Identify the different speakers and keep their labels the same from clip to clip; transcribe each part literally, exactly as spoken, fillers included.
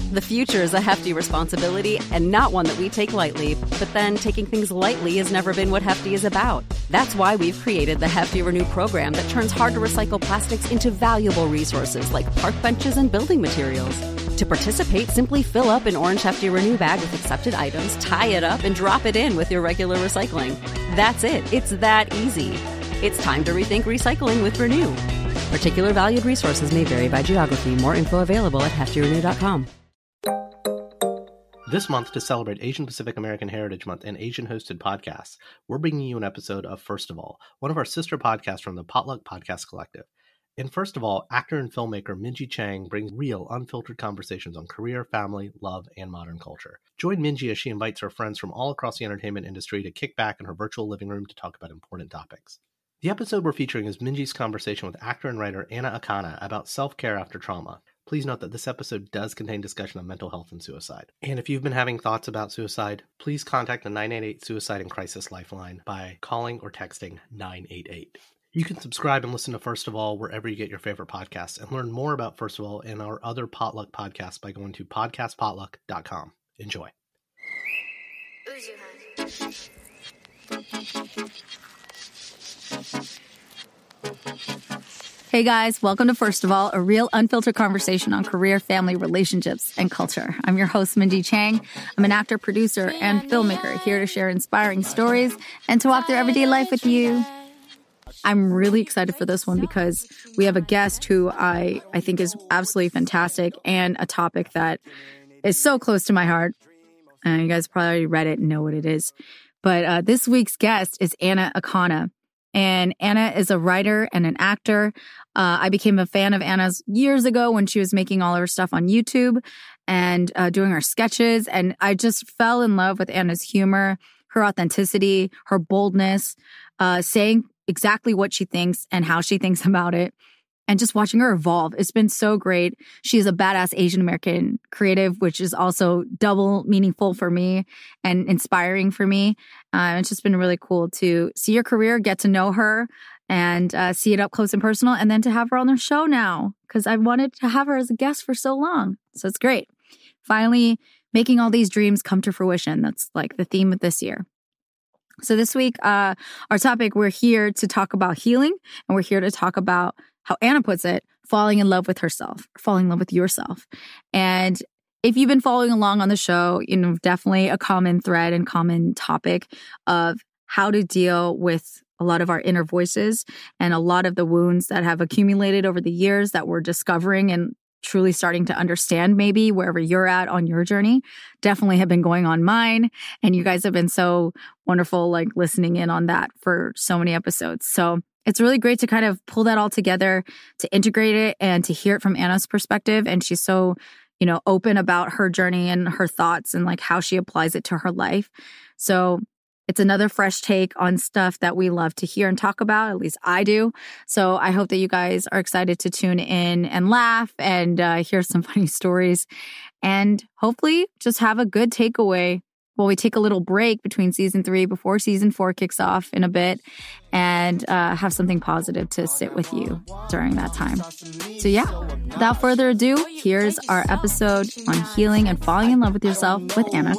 Speaker 1: The future is a hefty responsibility and not one that we take lightly, but then taking things lightly has never been what Hefty is about. That's why we've created the Hefty Renew program that turns hard-to-recycle plastics into valuable resources like park benches and building materials. To participate, simply fill up an orange Hefty Renew bag with accepted items, tie it up, and drop it in with your regular recycling. That's it. It's that easy. It's time to rethink recycling with Renew. Particular valued resources may vary by geography. More info available at hefty renew dot com.
Speaker 2: This month, to celebrate Asian Pacific American Heritage Month and Asian-hosted podcasts, we're bringing you an episode of First of All, one of our sister podcasts from the Potluck Podcast Collective. In First of All, actor and filmmaker Minji Chang brings real, unfiltered conversations on career, family, love, and modern culture. Join Minji as she invites her friends from all across the entertainment industry to kick back in her virtual living room to talk about important topics. The episode we're featuring is Minji's conversation with actor and writer Anna Akana about self-care after trauma. Please note that this episode does contain discussion of mental health and suicide. And if you've been having thoughts about suicide, please contact the nine eight eight Suicide and Crisis Lifeline by calling or texting nine eight eight. You can subscribe and listen to First of All wherever you get your favorite podcasts, and learn more about First of All and our other Potluck podcasts by going to podcast potluck dot com. Enjoy.
Speaker 3: Hey guys, welcome to First of All, a real unfiltered conversation on career, family, relationships, and culture. I'm your host, Minji Chang. I'm an actor, producer, and filmmaker here to share inspiring stories and to walk through everyday life with you. I'm really excited for this one because we have a guest who I, I think is absolutely fantastic and a topic that is so close to my heart. Uh, you guys probably already read it and know what it is. But uh, this week's guest is Anna Akana. And Anna is a writer and an actor. Uh, I became a fan of Anna's years ago when she was making all her stuff on YouTube and uh, doing her sketches. And I just fell in love with Anna's humor, her authenticity, her boldness, uh, saying exactly what she thinks and how she thinks about it, and just watching her evolve. It's been so great. She is a badass Asian American creative, which is also double meaningful for me and inspiring for me. Uh, it's just been really cool to see her career, get to know her, and uh, see it up close and personal, and then to have her on the show now, because I wanted to have her as a guest for so long. So it's great. Finally, making all these dreams come to fruition. That's like the theme of this year. So this week, uh, our topic, we're here to talk about healing, and we're here to talk about, how Anna puts it, falling in love with herself, falling in love with yourself. And if you've been following along on the show, you know, definitely a common thread and common topic of how to deal with a lot of our inner voices and a lot of the wounds that have accumulated over the years that we're discovering and truly starting to understand, maybe wherever you're at on your journey. Definitely have been going on mine. And you guys have been so wonderful, like listening in on that for so many episodes. So it's really great to kind of pull that all together, to integrate it and to hear it from Anna's perspective. And she's so, you know, open about her journey and her thoughts and like how she applies it to her life. So it's another fresh take on stuff that we love to hear and talk about. At least I do. So I hope that you guys are excited to tune in and laugh and uh, hear some funny stories, and hopefully just have a good takeaway while we take a little break between season three before season four kicks off in a bit, and uh, have something positive to sit with you during that time. So yeah, without further ado, here's our episode on healing and falling in love with yourself with Anna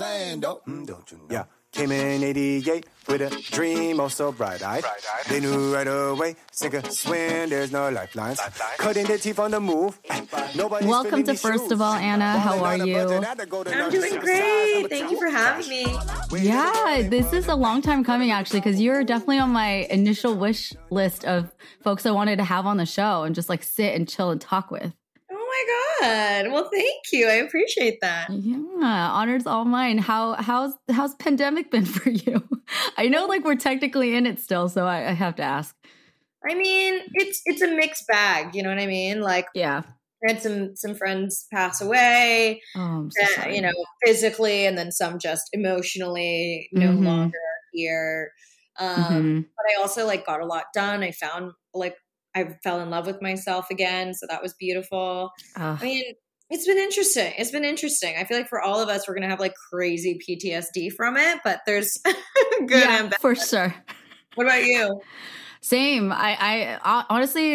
Speaker 3: Akana.
Speaker 4: Yeah. Came in eighty-eight with a dream, oh so bright-eyed. They knew right away, sink or swim, there's no lifelines. Cutting their teeth on the move. Nobody's
Speaker 3: Welcome to First of All, Anna. How are you?
Speaker 5: I'm doing great. Thank you for having me.
Speaker 3: Yeah, this is a long time coming, actually, because you're definitely on my initial wish list of folks I wanted to have on the show and just like sit and chill and talk with.
Speaker 5: Oh my God. Well, thank you. I appreciate that.
Speaker 3: Yeah, honor's all mine. How how's how's pandemic been for you? I know like we're technically in it still, so I, I have to ask.
Speaker 5: I mean, it's it's a mixed bag, you know what I mean? Like,
Speaker 3: yeah.
Speaker 5: I had some some friends pass away,
Speaker 3: oh, I'm so
Speaker 5: uh, you know, physically, and then some just emotionally no mm-hmm. longer here. Um, mm-hmm. But I also like got a lot done. I found like I fell in love with myself again. So that was beautiful. Uh, I mean, it's been interesting. It's been interesting. I feel like for all of us, we're going to have like crazy P T S D from it, but there's good
Speaker 3: yeah,
Speaker 5: and bad.
Speaker 3: For sure.
Speaker 5: What about you?
Speaker 3: Same. I, I honestly,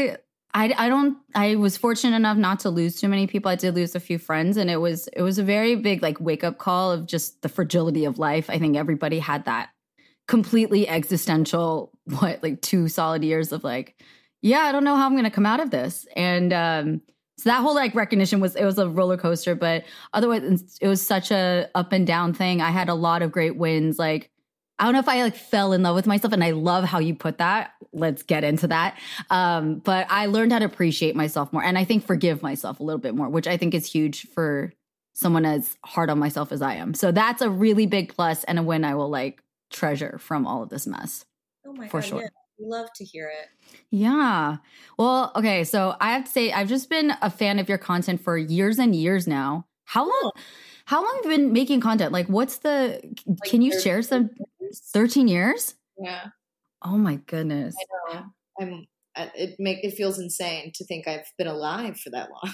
Speaker 3: I, I don't, I was fortunate enough not to lose too many people. I did lose a few friends, and it was, it was a very big like wake up call of just the fragility of life. I think everybody had that completely existential, what, like two solid years of like, yeah, I don't know how I'm going to come out of this. And, um, so that whole like recognition was, it was a roller coaster, but otherwise it was such a up and down thing. I had a lot of great wins. Like, I don't know if I like fell in love with myself, and I love how you put that. Let's get into that. Um, but I learned how to appreciate myself more, and I think forgive myself a little bit more, which I think is huge for someone as hard on myself as I am. So that's a really big plus and a win I will like treasure from all of this mess.
Speaker 5: Oh my
Speaker 3: for
Speaker 5: God,
Speaker 3: sure.
Speaker 5: yeah. Love to hear it.
Speaker 3: Yeah. Well, okay. So I have to say, I've just been a fan of your content for years and years now. How long? How long have you been making content? Like, what's the? Like can you share some? Thirteen years?
Speaker 5: Yeah.
Speaker 3: Oh my goodness.
Speaker 5: I know. I'm. It make it feels insane to think I've been alive for that long.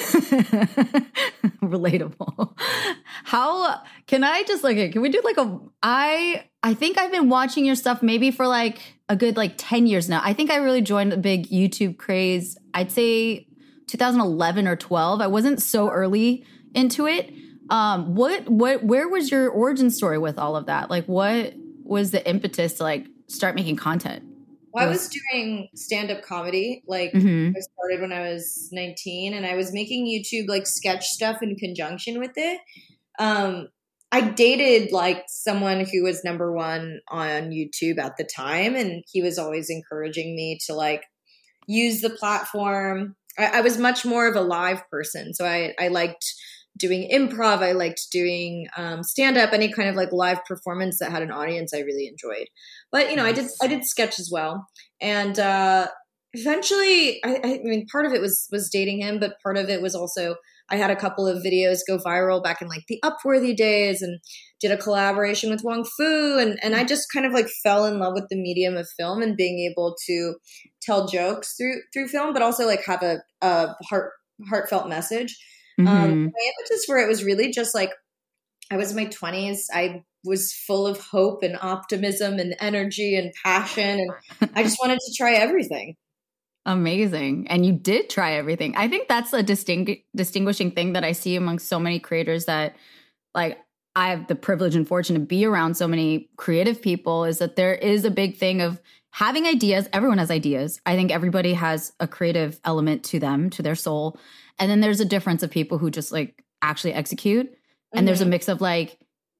Speaker 3: Relatable. How can I just like it? Can we do like a? I I think I've been watching your stuff maybe for like a good like ten years now. I think I really joined the big YouTube craze. I'd say two thousand eleven or twelve. I wasn't so early into it. Um, what what where was your origin story with all of that? Like, what was the impetus to like start making content?
Speaker 5: Well, I was doing stand-up comedy. Like, mm-hmm. I started when I was nineteen, and I was making YouTube like sketch stuff in conjunction with it. Um, I dated like someone who was number one on YouTube at the time, and he was always encouraging me to like use the platform. I, I was much more of a live person, so I I liked doing improv. I liked doing um, stand-up, any kind of like live performance that had an audience I really enjoyed. But, you know, I did I did sketch as well. And uh, eventually, I, I mean, part of it was was dating him, but part of it was also I had a couple of videos go viral back in like the Upworthy days, and did a collaboration with Wong Fu. And, and I just kind of like fell in love with the medium of film and being able to tell jokes through through film, but also like have a, a heart heartfelt message. Mm-hmm. Um, my impetus for it was really just like, I was in my twenties. I was full of hope and optimism and energy and passion. And I just wanted to try everything.
Speaker 3: Amazing. And you did try everything. I think that's a distingu- distinguishing thing that I see among so many creators that like I have the privilege and fortune to be around so many creative people, is that there is a big thing of having ideas. Everyone has ideas. I think everybody has a creative element to them, to their soul. And then there's a difference of people who just like actually execute. And mm-hmm. there's a mix of like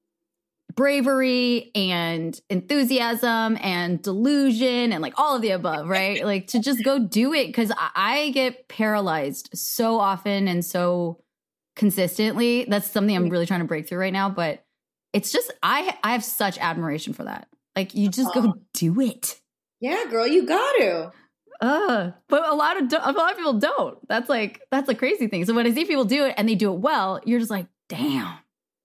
Speaker 3: bravery and enthusiasm and delusion and like all of the above, right? Like to just go do it. Cause I get paralyzed so often and so consistently. That's something I'm really trying to break through right now. But it's just, I, I have such admiration for that. Like you just go do it.
Speaker 5: Yeah, girl, you got to.
Speaker 3: Uh, but a lot of a lot of people don't. That's like that's a crazy thing. So when I see people do it and they do it well, you're just like, damn,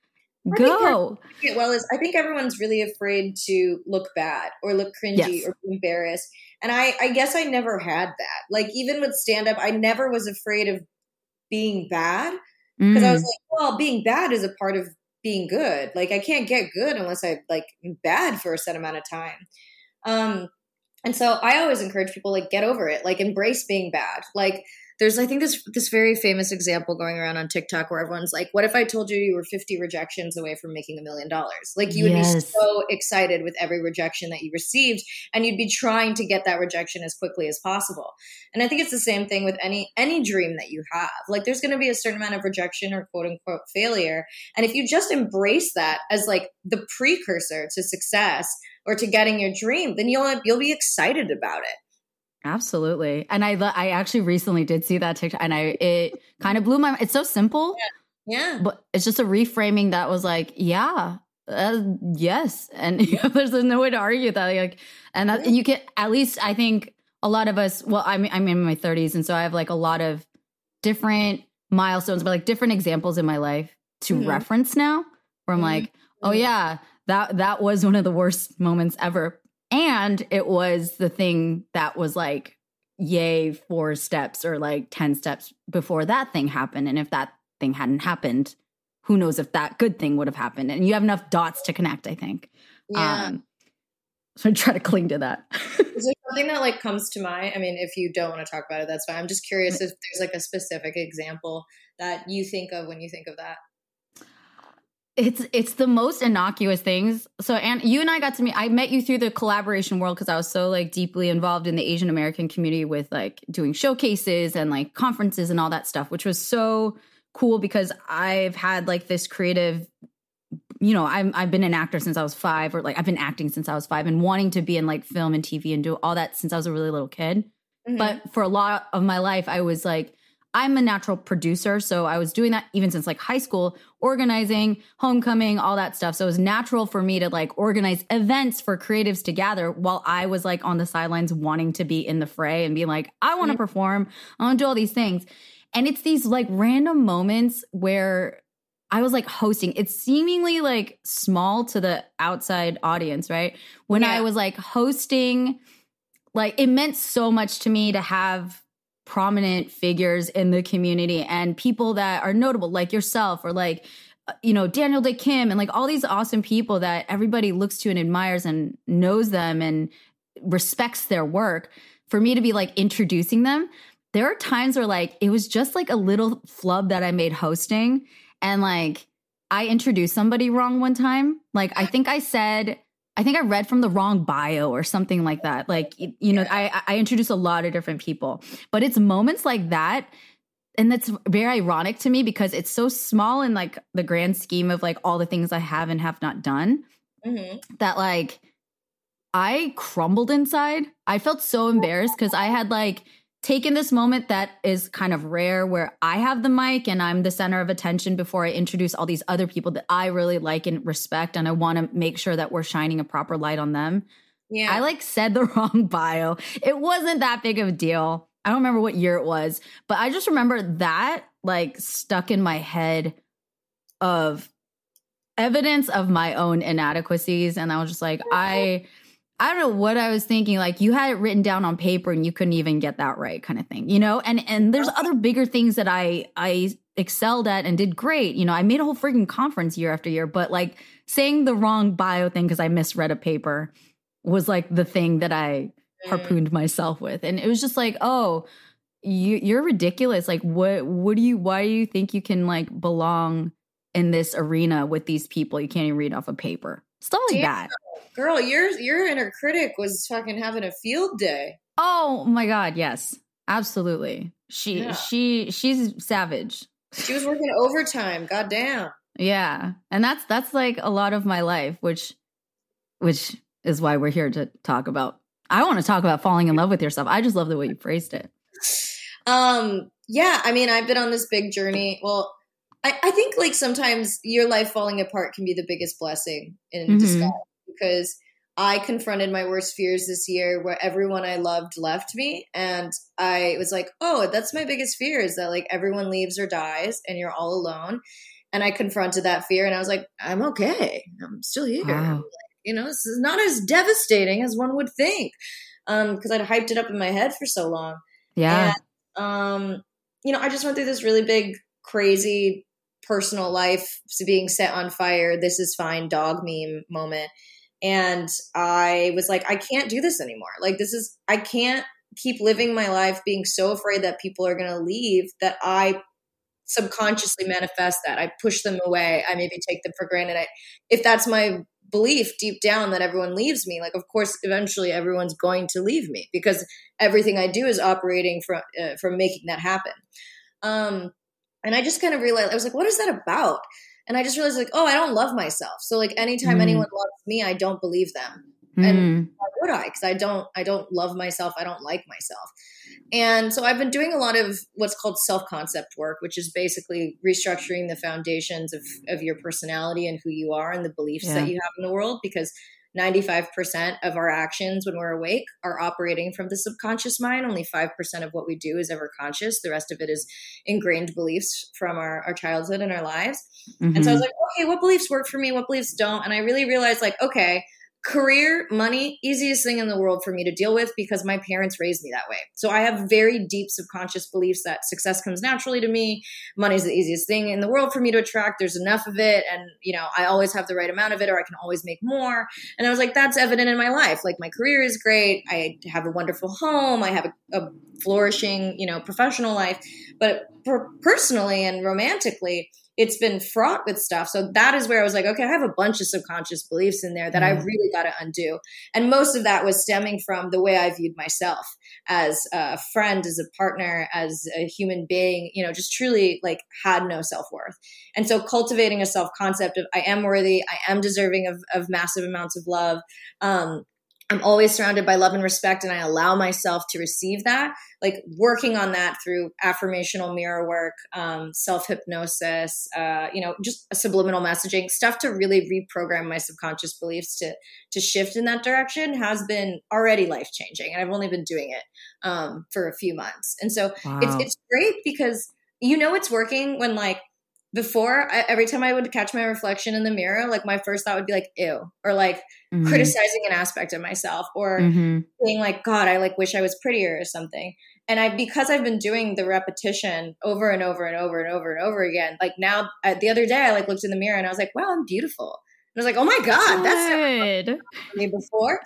Speaker 3: go.
Speaker 5: I well, is I think everyone's really afraid to look bad or look cringy yes. or be embarrassed. And I, I guess I never had that. Like even with stand up, I never was afraid of being bad because mm. I was like, well, being bad is a part of being good. Like I can't get good unless I like am bad for a set amount of time. Um. And so I always encourage people, like, get over it, like embrace being bad. Like there's, I think this, this very famous example going around on TikTok where everyone's like, what if I told you you were fifty rejections away from making a million dollars? Like you would yes. be so excited with every rejection that you received, and you'd be trying to get that rejection as quickly as possible. And I think it's the same thing with any, any dream that you have. Like there's going to be a certain amount of rejection or quote unquote failure. And if you just embrace that as like the precursor to success or to getting your dream, then you'll, you'll be excited about it.
Speaker 3: Absolutely. And I I actually recently did see that TikTok, and I it kind of blew my mind. It's so simple.
Speaker 5: Yeah. yeah.
Speaker 3: But it's just a reframing that was like, yeah, uh, yes. And you know, there's, there's no way to argue that. Like, and that, you can, at least I think a lot of us, well, I'm, I'm in my thirties. And so I have like a lot of different milestones, but like different examples in my life to mm-hmm. reference now where I'm mm-hmm. like, oh yeah, that, that was one of the worst moments ever. And it was the thing that was like, yay, four steps or like ten steps before that thing happened. And if that thing hadn't happened, who knows if that good thing would have happened. And you have enough dots to connect, I think.
Speaker 5: Yeah.
Speaker 3: Um, so I try to cling to that.
Speaker 5: Is there something that like comes to mind. I mean, if you don't want to talk about it, that's fine. I'm just curious if there's like a specific example that you think of when you think of that.
Speaker 3: It's it's the most innocuous things. So, and you and I got to meet, I met you through the collaboration world because I was so like deeply involved in the Asian American community with like doing showcases and like conferences and all that stuff, which was so cool because I've had like this creative, you know, I'm, I've been an actor since I was five, or like I've been acting since I was five and wanting to be in like film and T V and do all that since I was a really little kid. Mm-hmm. But for a lot of my life, I was like, I'm a natural producer. So I was doing that even since like high school, organizing, homecoming, all that stuff. So it was natural for me to like organize events for creatives to gather while I was like on the sidelines wanting to be in the fray and be like, I want to mm-hmm. perform. I want to do all these things. And it's these like random moments where I was like hosting. It's seemingly like small to the outside audience, right? When yeah. I was like hosting, like it meant so much to me to have prominent figures in the community and people that are notable like yourself or like, you know, Daniel Day Kim and like all these awesome people that everybody looks to and admires and knows them and respects their work. For me to be like introducing them, there are times where like it was just like a little flub that I made hosting. And like, I introduced somebody wrong one time. Like, I think I said, I think I read from the wrong bio or something like that. Like, you know, I, I introduced a lot of different people, but it's moments like that. And that's very ironic to me because it's so small in like the grand scheme of like all the things I have and have not done mm-hmm. that like I crumbled inside. I felt so embarrassed because I had like taken this moment that is kind of rare where I have the mic and I'm the center of attention before I introduce all these other people that I really like and respect. And I want to make sure that we're shining a proper light on them. Yeah. I like said the wrong bio. It wasn't that big of a deal. I don't remember what year it was, but I just remember that like stuck in my head of evidence of my own inadequacies. And I was just like, I... I don't know what I was thinking. Like you had it written down on paper and you couldn't even get that right kind of thing, you know? And and there's other bigger things that I I excelled at and did great. You know, I made a whole freaking conference year after year, but like saying the wrong bio thing because I misread a paper was like the thing that I harpooned myself with. And it was just like, oh, you, you're ridiculous. Like what, what do you, why do you think you can like belong in this arena with these people you can't even read off a paper? Stuff like Damn. that.
Speaker 5: Girl, your your inner critic was fucking having a field day.
Speaker 3: Oh my God, yes. Absolutely. She yeah. she she's savage.
Speaker 5: She was working overtime. Goddamn.
Speaker 3: Yeah. And that's that's like a lot of my life, which which is why we're here to talk about. I want to talk about falling in love with yourself. I just love the way you phrased it.
Speaker 5: Um, yeah, I mean, I've been on this big journey. Well, I, I think like sometimes your life falling apart can be the biggest blessing in mm-hmm. disguise. Because I confronted my worst fears this year where everyone I loved left me. And I was like, oh, that's my biggest fear is that like everyone leaves or dies and you're all alone. And I confronted that fear and I was like, I'm okay. I'm still here.
Speaker 3: Wow.
Speaker 5: Like, you know, this is not as devastating as one would think. Um, because I'd hyped it up in my head for so long.
Speaker 3: Yeah.
Speaker 5: And, um, you know, I just went through this really big, crazy personal life being set on fire. This is fine dog meme moment. And I was like, I can't do this anymore. Like, this is, I can't keep living my life being so afraid that people are going to leave that I subconsciously manifest that. I push them away. I maybe take them for granted. I, if that's my belief deep down that everyone leaves me, like, of course, eventually everyone's going to leave me because everything I do is operating from, uh, from making that happen. Um, and I just kind of realized, I was like, what is that about? And I just realized like, oh, I don't love myself. So like anytime mm. anyone loves me, I don't believe them. Mm. And why would I? Because I don't, I don't love myself. I don't like myself. And so I've been doing a lot of what's called self-concept work, which is basically restructuring the foundations of, of your personality and who you are and the beliefs yeah. that you have in the world. Because ninety-five percent of our actions when we're awake are operating from the subconscious mind. Only five percent of what we do is ever conscious. The rest of it is ingrained beliefs from our, our childhood and our lives. Mm-hmm. And so I was like, okay, what beliefs work for me? What beliefs don't? And I really realized like, okay, career, money, easiest thing in the world for me to deal with because my parents raised me that way. So I have very deep subconscious beliefs that success comes naturally to me. Money is the easiest thing in the world for me to attract. There's enough of it. And, you know, I always have the right amount of it, or I can always make more. And I was like, that's evident in my life. Like, my career is great. I have a wonderful home. I have a, a flourishing, you know, professional life. But per- personally and romantically, it's been fraught with stuff. So that is where I was like, okay, I have a bunch of subconscious beliefs in there that mm-hmm. I really got to undo. And most of that was stemming from the way I viewed myself as a friend, as a partner, as a human being, you know, just truly like had no self-worth. And so cultivating a self-concept of I am worthy, I am deserving of, of massive amounts of love. Um, I'm always surrounded by love and respect, and I allow myself to receive that, like working on that through affirmational mirror work, um, self-hypnosis, uh, you know, just subliminal messaging, stuff to really reprogram my subconscious beliefs to to shift in that direction has been already life-changing. And I've only been doing it um, for a few months. And so wow. it's it's great because you know it's working when like, Before, I, every time I would catch my reflection in the mirror, like my first thought would be like, ew, or like mm-hmm. criticizing an aspect of myself, or mm-hmm. being like, God, I like wish I was prettier or something. And I, because I've been doing the repetition over and over and over and over and over again, like now uh, the other day I like looked in the mirror and I was like, wow, I'm beautiful. And I was like, oh my God, that's never happened to me before.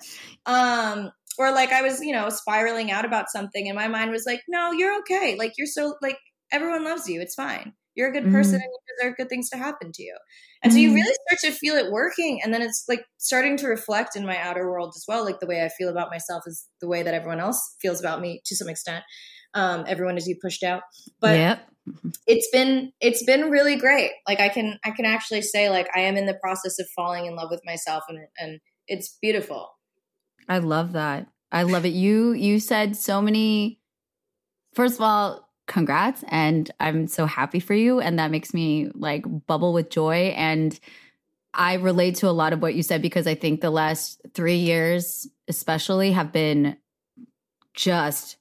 Speaker 5: Um, or like I was, you know, spiraling out about something and my mind was like, no, you're okay. Like you're so like, everyone loves you. It's fine. You're a good person mm. and you deserve good things to happen to you. And mm. so you really start to feel it working. And then it's like starting to reflect in my outer world as well. Like the way I feel about myself is the way that everyone else feels about me to some extent. Um, everyone is you pushed out, but yep. it's been, it's been really great. Like I can, I can actually say like, I am in the process of falling in love with myself and, and it's beautiful.
Speaker 3: I love that. I love it. You, you said so many, first of all, congrats. And I'm so happy for you. And that makes me like bubble with joy. And I relate to a lot of what you said, because I think the last three years especially have been just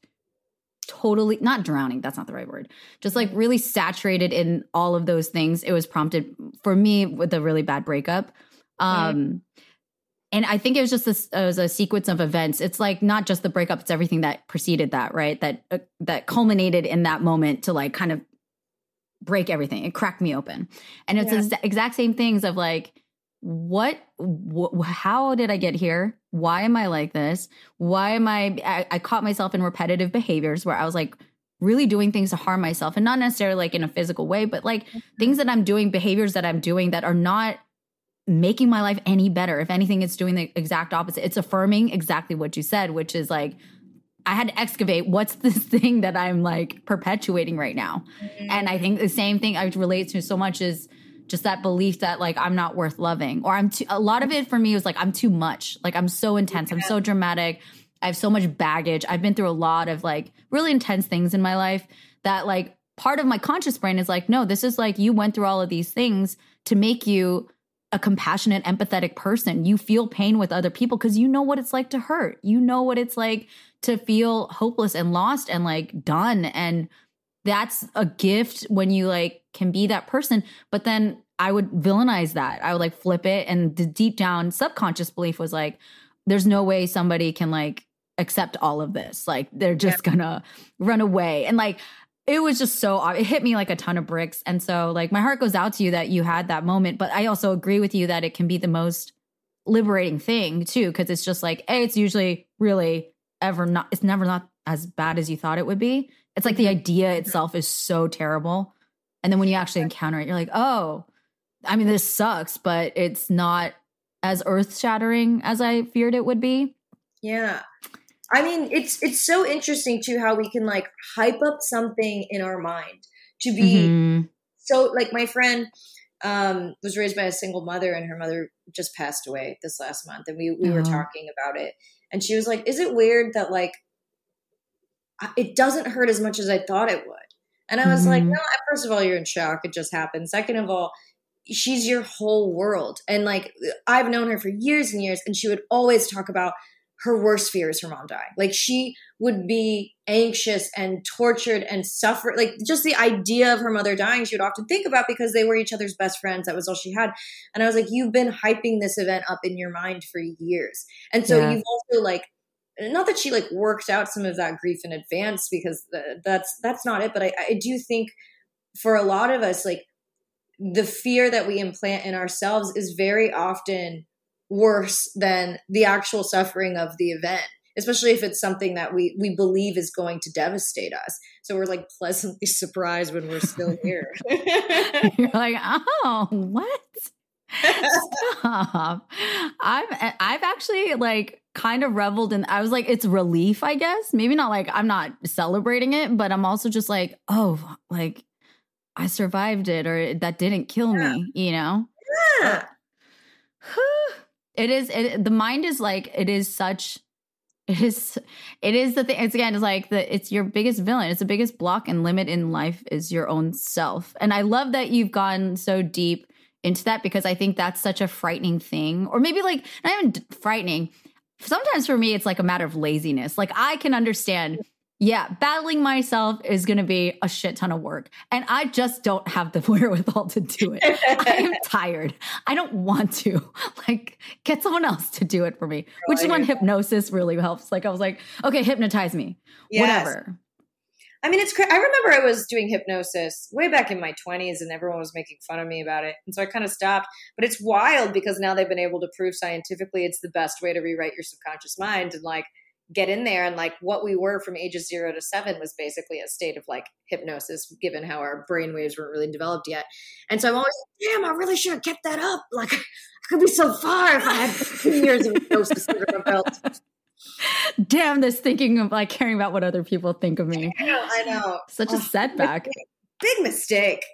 Speaker 3: totally not drowning. That's not the right word. Just like really saturated in all of those things. It was prompted for me with a really bad breakup. Um, mm-hmm. And I think it was just this, it was a sequence of events. It's like not just the breakup, it's everything that preceded that, right? That uh, that culminated in that moment to like kind of break everything. It cracked me open. And it's yeah. the exact same things of like, what, wh- how did I get here? Why am I like this? Why am I, I, I caught myself in repetitive behaviors where I was like really doing things to harm myself, and not necessarily like in a physical way, but like mm-hmm. things that I'm doing, behaviors that I'm doing that are not making my life any better. If anything, it's doing the exact opposite. It's affirming exactly what you said, which is like, I had to excavate what's this thing that I'm like perpetuating right now. Mm-hmm. And I think the same thing I relate to so much is just that belief that like, I'm not worth loving, or I'm too, a lot of it for me was like, I'm too much. Like I'm so intense. Yeah. I'm so dramatic. I have so much baggage. I've been through a lot of like really intense things in my life that like part of my conscious brain is like, no, this is like, you went through all of these things to make you a compassionate, empathetic person. You feel pain with other people because you know what it's like to hurt. You know what it's like to feel hopeless and lost and like done. And that's a gift when you like can be that person. But then I would villainize that. I would like flip it. And the deep down subconscious belief was like, there's no way somebody can like accept all of this. Like they're just yeah. gonna run away. And like, it was just so, it hit me like a ton of bricks. And so like my heart goes out to you that you had that moment, but I also agree with you that it can be the most liberating thing too. Cause it's just like, hey, it's usually really ever not, it's never not as bad as you thought it would be. It's like the idea itself is so terrible. And then when you actually encounter it, you're like, oh, I mean, this sucks, but it's not as earth shattering as I feared it would be.
Speaker 5: Yeah. I mean, it's it's so interesting too how we can like hype up something in our mind to be mm-hmm. so like my friend um, was raised by a single mother and her mother just passed away this last month, and we we oh. were talking about it, and she was like, "Is it weird that like it doesn't hurt as much as I thought it would?" And I was mm-hmm. like, "No, first of all, you're in shock. It just happened. Second of all, she's your whole world, and like I've known her for years and years, and she would always talk about her worst fear is her mom dying. Like she would be anxious and tortured and suffer. Like just the idea of her mother dying, she would often think about because they were each other's best friends. That was all she had. And I was like, you've been hyping this event up in your mind for years. And so yeah. you've also like, not that she like worked out some of that grief in advance because the, that's, that's not it. But I, I do think for a lot of us, like the fear that we implant in ourselves is very often worse than the actual suffering of the event, especially if it's something that we we believe is going to devastate us. So we're like pleasantly surprised when we're still here.
Speaker 3: You're like, oh, what? Stop. I've I've actually like kind of reveled in, I was like, it's relief, I guess. Maybe not like I'm not celebrating it, but I'm also just like, oh, like I survived it, or that didn't kill yeah. me, you know?
Speaker 5: Yeah.
Speaker 3: It is, it, the mind is like, it is such, it is, it is the thing. It's again, it's like the, it's your biggest villain. It's the biggest block and limit in life is your own self. And I love that you've gone so deep into that because I think that's such a frightening thing, or maybe like not even frightening. Sometimes for me, it's like a matter of laziness. Like I can understand, yeah, battling myself is going to be a shit ton of work. And I just don't have the wherewithal to do it. I am tired. I don't want to. Like, get someone else to do it for me. Oh, which is when hypnosis really helps. Like, I was like, okay, hypnotize me. Yes. Whatever.
Speaker 5: I mean, it's cra- I remember I was doing hypnosis way back in my twenties and everyone was making fun of me about it. And so I kind of stopped. But it's wild because now they've been able to prove scientifically it's the best way to rewrite your subconscious mind and like, get in there. And like what we were from ages zero to seven was basically a state of like hypnosis, given how our brain waves weren't really developed yet. And so I'm always like, damn, I really should have kept that up. Like I could be so far if I had two years of hypnosis under my belt.
Speaker 3: Damn, this thinking of like caring about what other people think of me.
Speaker 5: I know. I know.
Speaker 3: Such a oh, setback.
Speaker 5: Big mistake.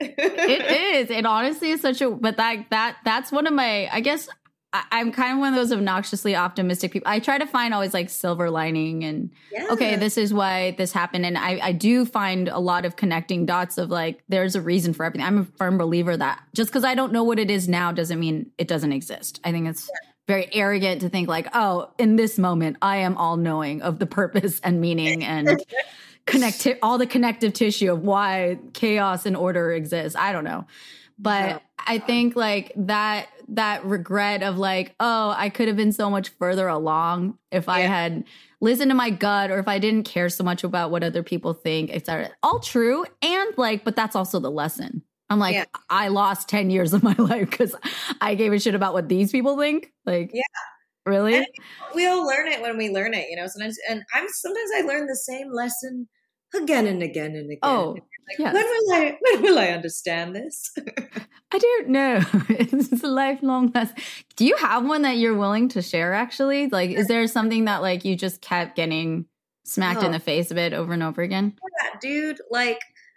Speaker 3: It is. It honestly is such a, but that, that, that's one of my, I guess, I'm kind of one of those obnoxiously optimistic people. I try to find always like silver lining and yeah. okay, this is why this happened. And I, I do find a lot of connecting dots of like, there's a reason for everything. I'm a firm believer that just because I don't know what it is now doesn't mean it doesn't exist. I think it's yeah. very arrogant to think like, oh, in this moment, I am all knowing of the purpose and meaning and connect all the connective tissue of why chaos and order exists. I don't know. But yeah. I think like that, that regret of like, oh, I could have been so much further along if yeah. I had listened to my gut or if I didn't care so much about what other people think, et cetera. All true. And like, but that's also the lesson. I'm like, yeah. I lost ten years of my life because I gave a shit about what these people think. Like,
Speaker 5: yeah,
Speaker 3: really?
Speaker 5: And we all learn it when we learn it, you know, sometimes, and I'm sometimes I learn the same lesson again and again and again.
Speaker 3: Oh,
Speaker 5: like,
Speaker 3: yes.
Speaker 5: when will I, when will I understand this?
Speaker 3: I don't know. It's a lifelong lesson. Do you have one that you're willing to share actually? Like, is there something that like you just kept getting smacked oh. in the face of it over and over again?
Speaker 5: Yeah, dude, like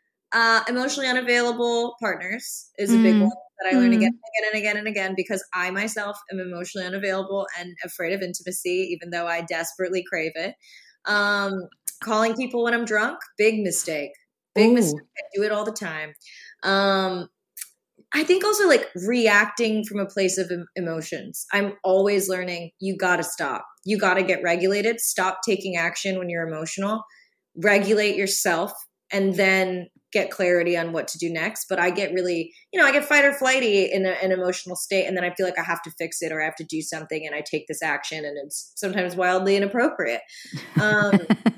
Speaker 5: uh, emotionally unavailable partners is a big mm. one that I learn mm. again and again and again and again because I myself am emotionally unavailable and afraid of intimacy, even though I desperately crave it. Um, calling people when I'm drunk, big mistake. Big Ooh. mistake. I do it all the time. Um, I think also like reacting from a place of em- emotions. I'm always learning you got to stop. You got to get regulated. Stop taking action when you're emotional. Regulate yourself and then get clarity on what to do next. But I get really, you know, I get fight or flighty in a, an emotional state. And then I feel like I have to fix it or I have to do something. And I take this action and it's sometimes wildly inappropriate. Um,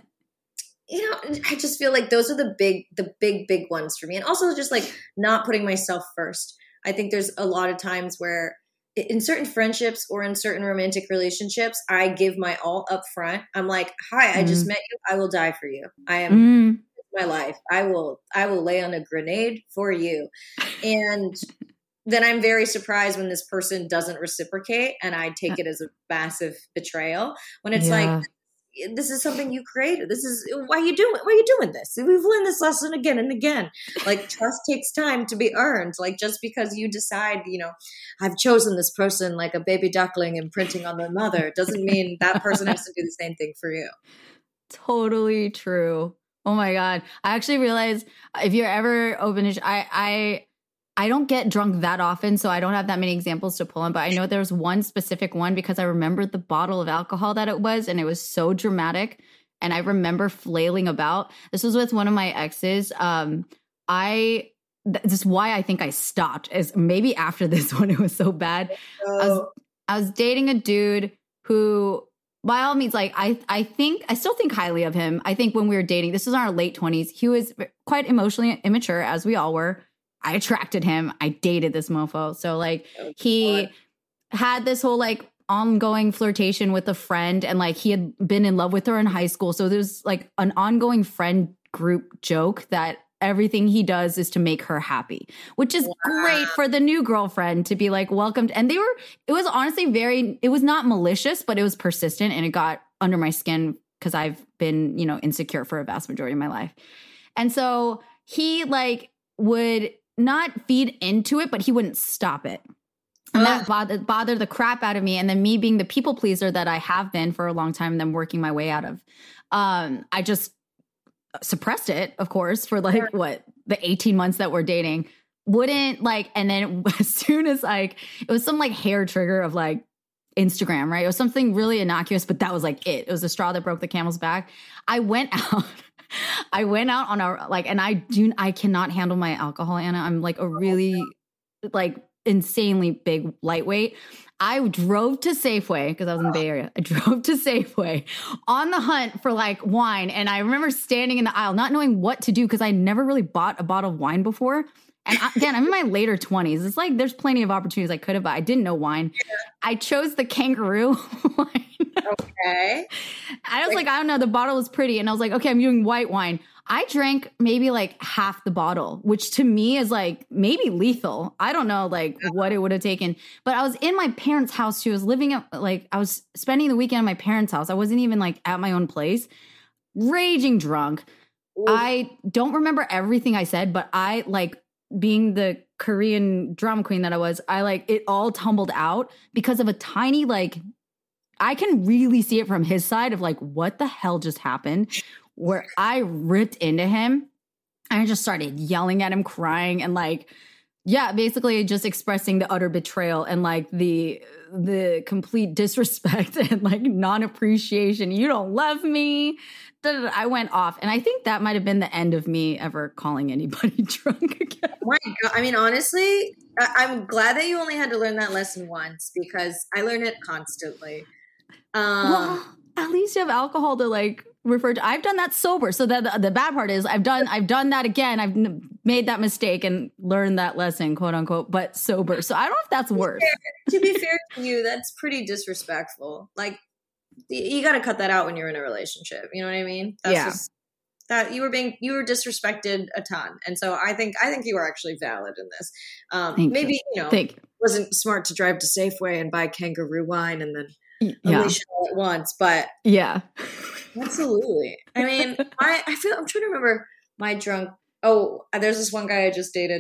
Speaker 5: you know, I just feel like those are the big, the big, big ones for me. And also just like not putting myself first. I think there's a lot of times where in certain friendships or in certain romantic relationships, I give my all up front. I'm like, hi, I mm. just met you. I will die for you. I am mm. my life. I will, I will lay on a grenade for you. And then I'm very surprised when this person doesn't reciprocate and I take it as a massive betrayal when it's yeah. like, this is something you created. This is why you do it. Why are you doing this? We've learned this lesson again and again. Like trust takes time to be earned. Like just because you decide, you know, I've chosen this person like a baby duckling imprinting on their mother doesn't mean that person has to do the same thing for you.
Speaker 3: Totally true. Oh my God. I actually realized if you're ever open to, I, I, I don't get drunk that often, so I don't have that many examples to pull on, but I know there was one specific one because I remembered the bottle of alcohol that it was, and it was so dramatic. And I remember flailing about. This was with one of my exes. Um, I, th- this is why I think I stopped, is maybe after this one, it was so bad. Oh. I was, I was dating a dude who, by all means, like, I, I think, I still think highly of him. I think when we were dating, this was in our late twenties, he was quite emotionally immature, as we all were. I attracted him. I dated this mofo. So like he had this whole like ongoing flirtation with a friend, and like he had been in love with her in high school. So there's like an ongoing friend group joke that everything he does is to make her happy, which is wow. great for the new girlfriend to be like welcomed. And they were, it was honestly very, it was not malicious, but it was persistent, and it got under my skin because I've been, you know, insecure for a vast majority of my life. And so he like would not feed into it, but he wouldn't stop it. And Ugh. that bothered, bothered the crap out of me. And then me being the people pleaser that I have been for a long time and then working my way out of, um, I just suppressed it, of course, for like, sure. what, the eighteen months that we're dating. Wouldn't like, and then as soon as like, it was some like hair trigger of like Instagram, right? It was something really innocuous, but that was like it. It was the straw that broke the camel's back. I went out. I went out on a, like, and I do, I cannot handle my alcohol, Anna. I'm like a really, like, insanely big lightweight. I drove to Safeway because I was in the Bay Area. I drove to Safeway on the hunt for like wine. And I remember standing in the aisle, not knowing what to do because I never really bought a bottle of wine before. And I, again, I'm in my later twenties. It's like there's plenty of opportunities I could have, but I didn't know wine. I chose the kangaroo wine.
Speaker 5: Okay.
Speaker 3: I was like, I don't know. The bottle was pretty. And I was like, okay, I'm doing white wine. I drank maybe like half the bottle, which to me is like maybe lethal. I don't know like what it would have taken. But I was in my parents' house. She was living at, like, I was spending the weekend at my parents' house. I wasn't even like at my own place. Raging drunk. Ooh. I don't remember everything I said, but I like being the Korean drama queen that I was, I like it all tumbled out because of a tiny like, I can really see it from his side of like, what the hell just happened? Where I ripped into him and I just started yelling at him, crying, and like, yeah, basically just expressing the utter betrayal and like the the complete disrespect and like non-appreciation. You don't love me. I went off. And I think that might have been the end of me ever calling anybody drunk again.
Speaker 5: Oh my God. I mean, honestly, I- I'm glad that you only had to learn that lesson once because I learn it constantly. Um,
Speaker 3: well, at least you have alcohol to like refer to. I've done that sober. So that the, the bad part is I've done I've done that again. I've n- made that mistake and learned that lesson, quote unquote, but sober. So I don't know if that's worse.
Speaker 5: To be fair to you, that's pretty disrespectful. Like you got to cut that out when you're in a relationship. You know what I mean? That's
Speaker 3: yeah.
Speaker 5: Just, that you were being you were disrespected a ton, and so I think I think you were actually valid in this. Um,
Speaker 3: Thank
Speaker 5: maybe
Speaker 3: you,
Speaker 5: you know
Speaker 3: Thank you.
Speaker 5: wasn't smart to drive to Safeway and buy kangaroo wine and then
Speaker 3: yeah.
Speaker 5: unleash it all at once, but
Speaker 3: yeah,
Speaker 5: absolutely. I mean, I I feel I'm trying to remember my drunk. Oh, there's this one guy I just dated,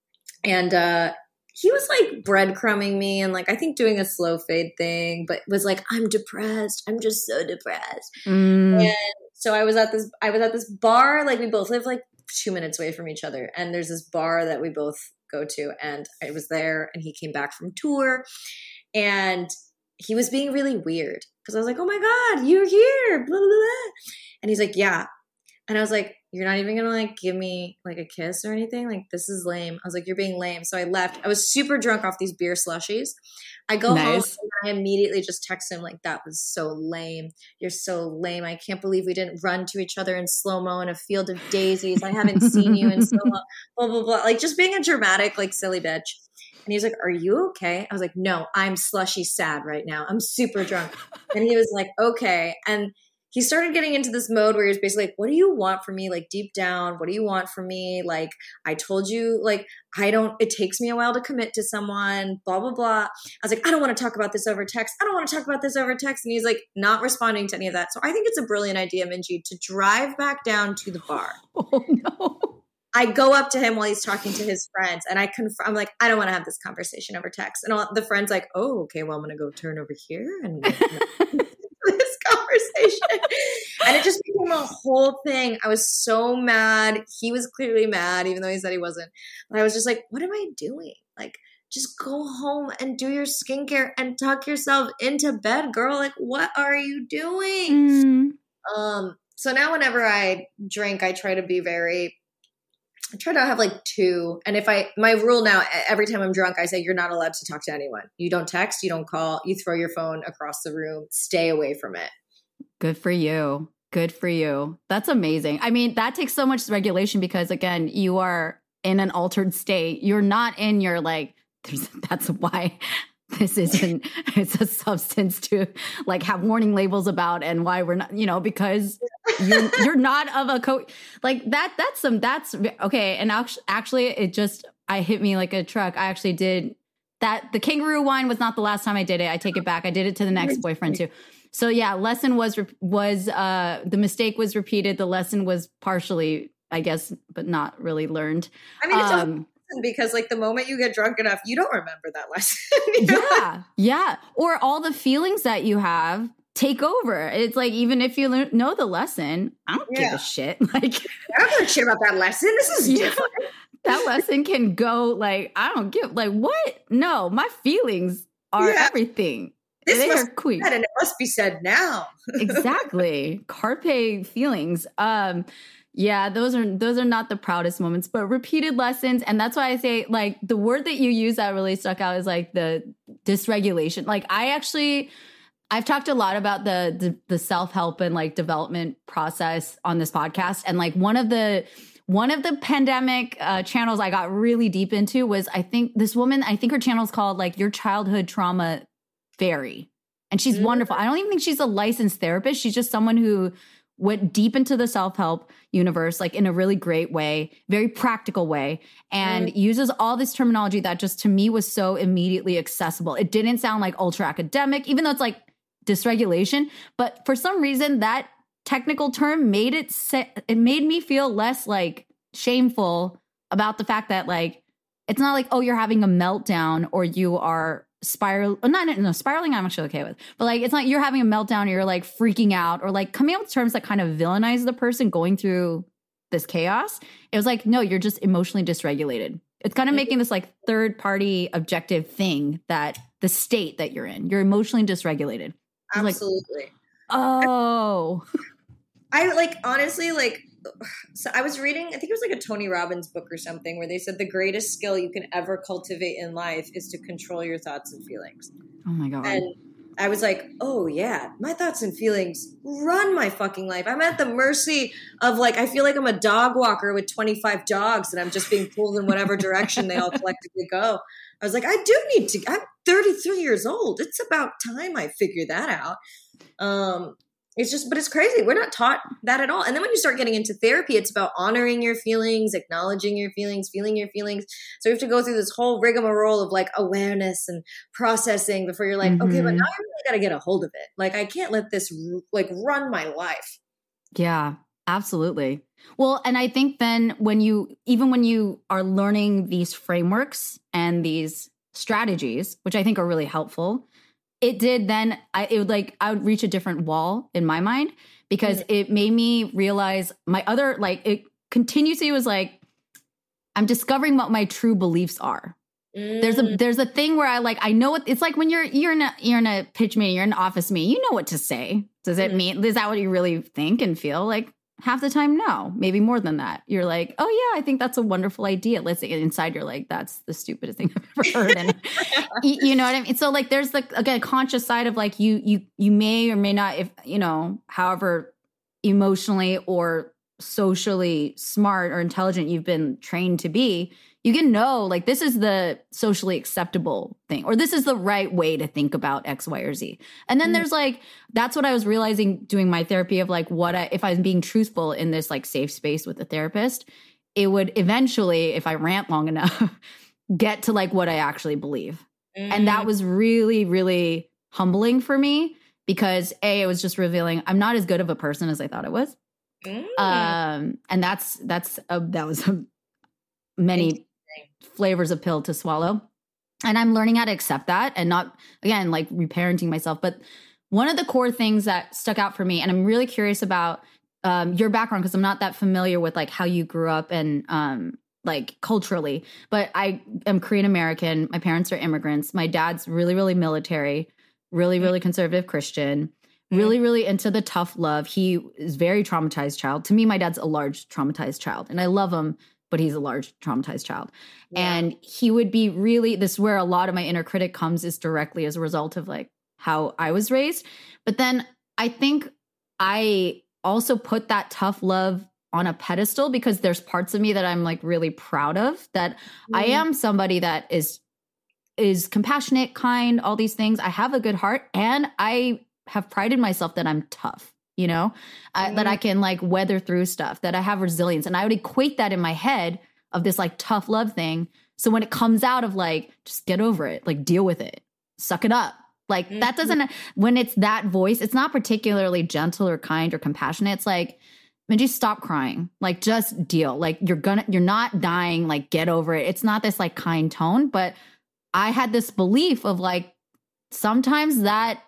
Speaker 5: and uh, he was like breadcrumbing me and like I think doing a slow fade thing, but was like, I'm depressed. I'm just so depressed.
Speaker 3: Mm.
Speaker 5: And so I was at this, I was at this bar, like we both live like two minutes away from each other. And there's this bar that we both go to. And I was there and he came back from tour and he was being really weird because I was like, oh my God, you're here. Blah, blah, blah. And he's like, yeah. And I was like, you're not even going to like give me like a kiss or anything. Like, this is lame. I was like, you're being lame. So I left. I was super drunk off these beer slushies. I go nice. home and I immediately just text him like, that was so lame. You're so lame. I can't believe we didn't run to each other in slow-mo in a field of daisies. I haven't seen you in so long. Blah, blah, blah. Like just being a dramatic, like silly bitch. And he was like, are you okay? I was like, no, I'm slushy sad right now. I'm super drunk. And he was like, okay. And he started getting into this mode where he was basically like, what do you want from me? Like deep down, what do you want from me? Like, I told you, like, I don't, it takes me a while to commit to someone, blah, blah, blah. I was like, I don't want to talk about this over text. I don't want to talk about this over text. And he's like, not responding to any of that. So I think it's a brilliant idea, Minji, to drive back down to the bar.
Speaker 3: Oh no.
Speaker 5: I go up to him while he's talking to his friends and I confirm, I'm like, I don't want to have this conversation over text. And all, the friend's like, oh, okay, well, I'm going to go turn over here and this conversation. conversation. And it just became a whole thing. I was so mad. He was clearly mad, even though he said he wasn't. But I was just like, what am I doing? Like, just go home and do your skincare and tuck yourself into bed, girl. Like, what are you doing? Mm. Um, so now whenever I drink, I try to be very, I try to have like two. And if I, my rule now, every time I'm drunk, I say, you're not allowed to talk to anyone. You don't text, you don't call, you throw your phone across the room, stay away from it. Good for you. Good for you. That's amazing. I mean, that takes so much regulation because again, you are in an altered state. You're not in your like, There's, that's why this isn't, it's a substance to like have warning labels about and why we're not, you know, because you're, you're not of a co like that. That's some, that's okay. And actually it just, I hit me like a truck. I actually did that. The kangaroo wine was not the last time I did it. I take it back. I did it to the next boyfriend too. So yeah, lesson was, was, uh, the mistake was repeated. The lesson was partially, I guess, but not really learned. I mean, it's um, because like the moment you get drunk enough, you don't remember that lesson. You know? Yeah. Yeah. Or all the feelings that you have take over. It's like, even if you le- know the lesson, I don't yeah. give a shit. Like, I don't give a shit about that lesson. This is different. Know, that lesson can go like, I don't give like what? No, my feelings are yeah. everything. This they must are queen. And it must be said now. Exactly. Carpe feelings. Um, Yeah, those are those are not the proudest moments, but repeated lessons. And that's why I say, like, the word that you use that really stuck out is like the dysregulation. Like, I actually, I've talked a lot about the the, the self-help and like development process on this podcast. And like one of the one of the pandemic uh, channels I got really deep into was, I think this woman, I think her channel is called like Your Childhood Trauma Fairy. And she's mm-hmm. wonderful. I don't even think she's a licensed therapist. She's just someone who went deep into the self-help universe, like in a really great way, very practical way, and mm. uses all this terminology that just to me was so immediately accessible. It didn't sound like ultra academic, even though it's like dysregulation. But for some reason, that technical term made it, se- it made me feel less like shameful about the fact that like, it's not like, oh, you're having a meltdown or you are spiral, not no spiraling I'm actually okay with, but like it's like you're having a meltdown or you're like freaking out or like coming up with terms that kind of villainize the person going through this chaos. It was like, no, you're just emotionally dysregulated. It's kind of making this like third party objective thing that the state that you're in, you're emotionally dysregulated. Absolutely. Like, oh, I like honestly like. So I was reading, I think it was like a Tony Robbins book or something where they said the greatest skill you can ever cultivate in life is to control your thoughts and feelings. Oh my God. And I was like, oh yeah, my thoughts and feelings run my fucking life. I'm at the mercy of like, I feel like I'm a dog walker with twenty-five dogs and I'm just being pulled in whatever direction they all collectively go. I was like, I do need to, I'm thirty-three years old. It's about time I figure that out. Um, It's just, but it's crazy. We're not taught that at all. And then when you start getting into therapy, it's about honoring your feelings, acknowledging your feelings, feeling your feelings. So you have to go through this whole rigmarole of like awareness and processing before you're like, mm-hmm. okay, but now I really got to get a hold of it. Like, I can't let this like run my life. Yeah, absolutely. Well, and I think then when you, even when you are learning these frameworks and these strategies, which I think are really helpful, it did then, I, it would like, I would reach a different wall in my mind because mm-hmm. it made me realize my other, like, it continuously was like, I'm discovering what my true beliefs are. Mm. There's a, there's a thing where I like, I know what, it's like when you're, you're in a, you're in a pitch meeting, you're in an office meeting, you know what to say. Does it mm. mean, is that what you really think and feel? Like half the time, no, maybe more than that. You're like, oh yeah, I think that's a wonderful idea. Let's say inside you're like, that's the stupidest thing I've ever heard. And you, you know what I mean? So like, there's like, again, a conscious side of like, you, you, you may or may not, if, you know, however emotionally or socially smart or intelligent you've been trained to be, you can know like, this is the socially acceptable thing, or this is the right way to think about X, Y, or Z. And then mm-hmm. there's like, that's what I was realizing doing my therapy of like, what I, if I was being truthful in this like safe space with the therapist, it would eventually, if I rant long enough, get to like what I actually believe. Mm-hmm. And that was really, really humbling for me because A, it was just revealing I'm not as good of a person as I thought I was. Mm-hmm. Um, and that's, that's, a, that was a, many flavors of pill to swallow. And I'm learning how to accept that and not, again, like reparenting myself. But
Speaker 3: one of the core things that stuck out for me, and I'm really curious about um, your background because I'm not that familiar with like how you grew up and um, like culturally, but I am Korean American. My parents are immigrants. My dad's really, really military, really, really conservative Christian, really, really into the tough love. He is very traumatized child. To me, my dad's a large traumatized child, and I love him, but he's a large traumatized child. Yeah. And he would be really, this is where a lot of my inner critic comes, is directly as a result of like how I was raised. But then I think I also put that tough love on a pedestal because there's parts of me that I'm like really proud of, that mm. I am somebody that is, is compassionate, kind, all these things. I have a good heart, and I have prided myself that I'm tough, you know, mm. uh, that I can like weather through stuff, that I have resilience. And I would equate that in my head of this like tough love thing. So when it comes out of like, just get over it, like deal with it, suck it up. Like mm-hmm. that doesn't, when it's that voice, it's not particularly gentle or kind or compassionate. It's like, Minji, stop crying. Like just deal. Like you're gonna, you're not dying. Like get over it. It's not this like kind tone, but I had this belief of like, sometimes that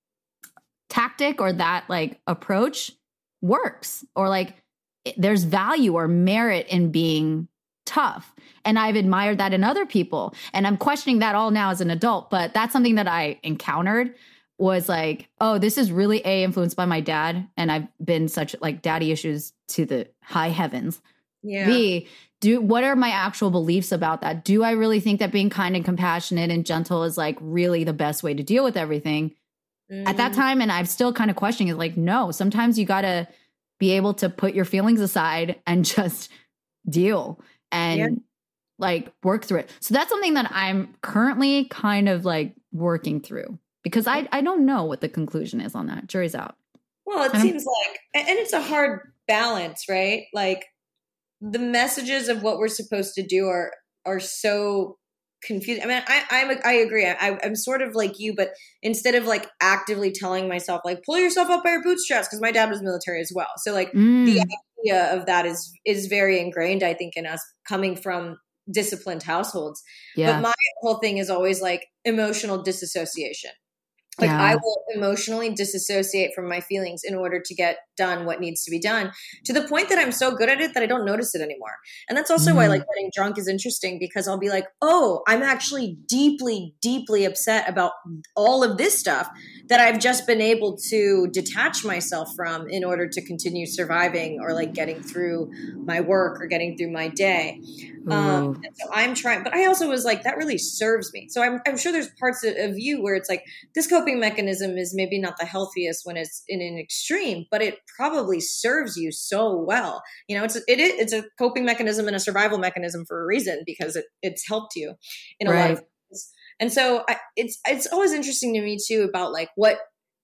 Speaker 3: tactic or that like approach works, or like there's value or merit in being tough. And I've admired that in other people. And I'm questioning that all now as an adult, but that's something that I encountered was like, oh, this is really A, influenced by my dad. And I've been such like daddy issues to the high heavens. Yeah. B, do, what are my actual beliefs about that? Do I really think that being kind and compassionate and gentle is like really the best way to deal with everything mm. at that time? And I'm still kind of questioning it. Like, no, sometimes you got to be able to put your feelings aside and just deal and yeah. like work through it. So that's something that I'm currently kind of like working through, because I, I don't know what the conclusion is on that. Jury's out.
Speaker 5: Well, it seems like, and it's a hard balance, right? Like the messages of what we're supposed to do are, are so confusing. I mean, I, I'm, I agree. I, I'm sort of like you, but instead of like actively telling myself, like, pull yourself up by your bootstraps, because my dad was military as well. So like mm. the idea of that is, is very ingrained, I think, in us coming from disciplined households. Yeah. But my whole thing is always like emotional disassociation. Like yeah. I will emotionally disassociate from my feelings in order to get done what needs to be done, to the point that I'm so good at it that I don't notice it anymore. And that's also mm. why like getting drunk is interesting, because I'll be like, oh, I'm actually deeply, deeply upset about all of this stuff that I've just been able to detach myself from in order to continue surviving or like getting through my work or getting through my day. Um, and so I'm trying, but I also was like, that really serves me. So I'm, I'm sure there's parts of, of you where it's like, this coping mechanism is maybe not the healthiest when it's in an extreme, but it probably serves you so well. You know, it's, it is, it's a coping mechanism and a survival mechanism for a reason, because it, it's helped you in a right. lot of ways. And so I, it's, it's always interesting to me too, about like what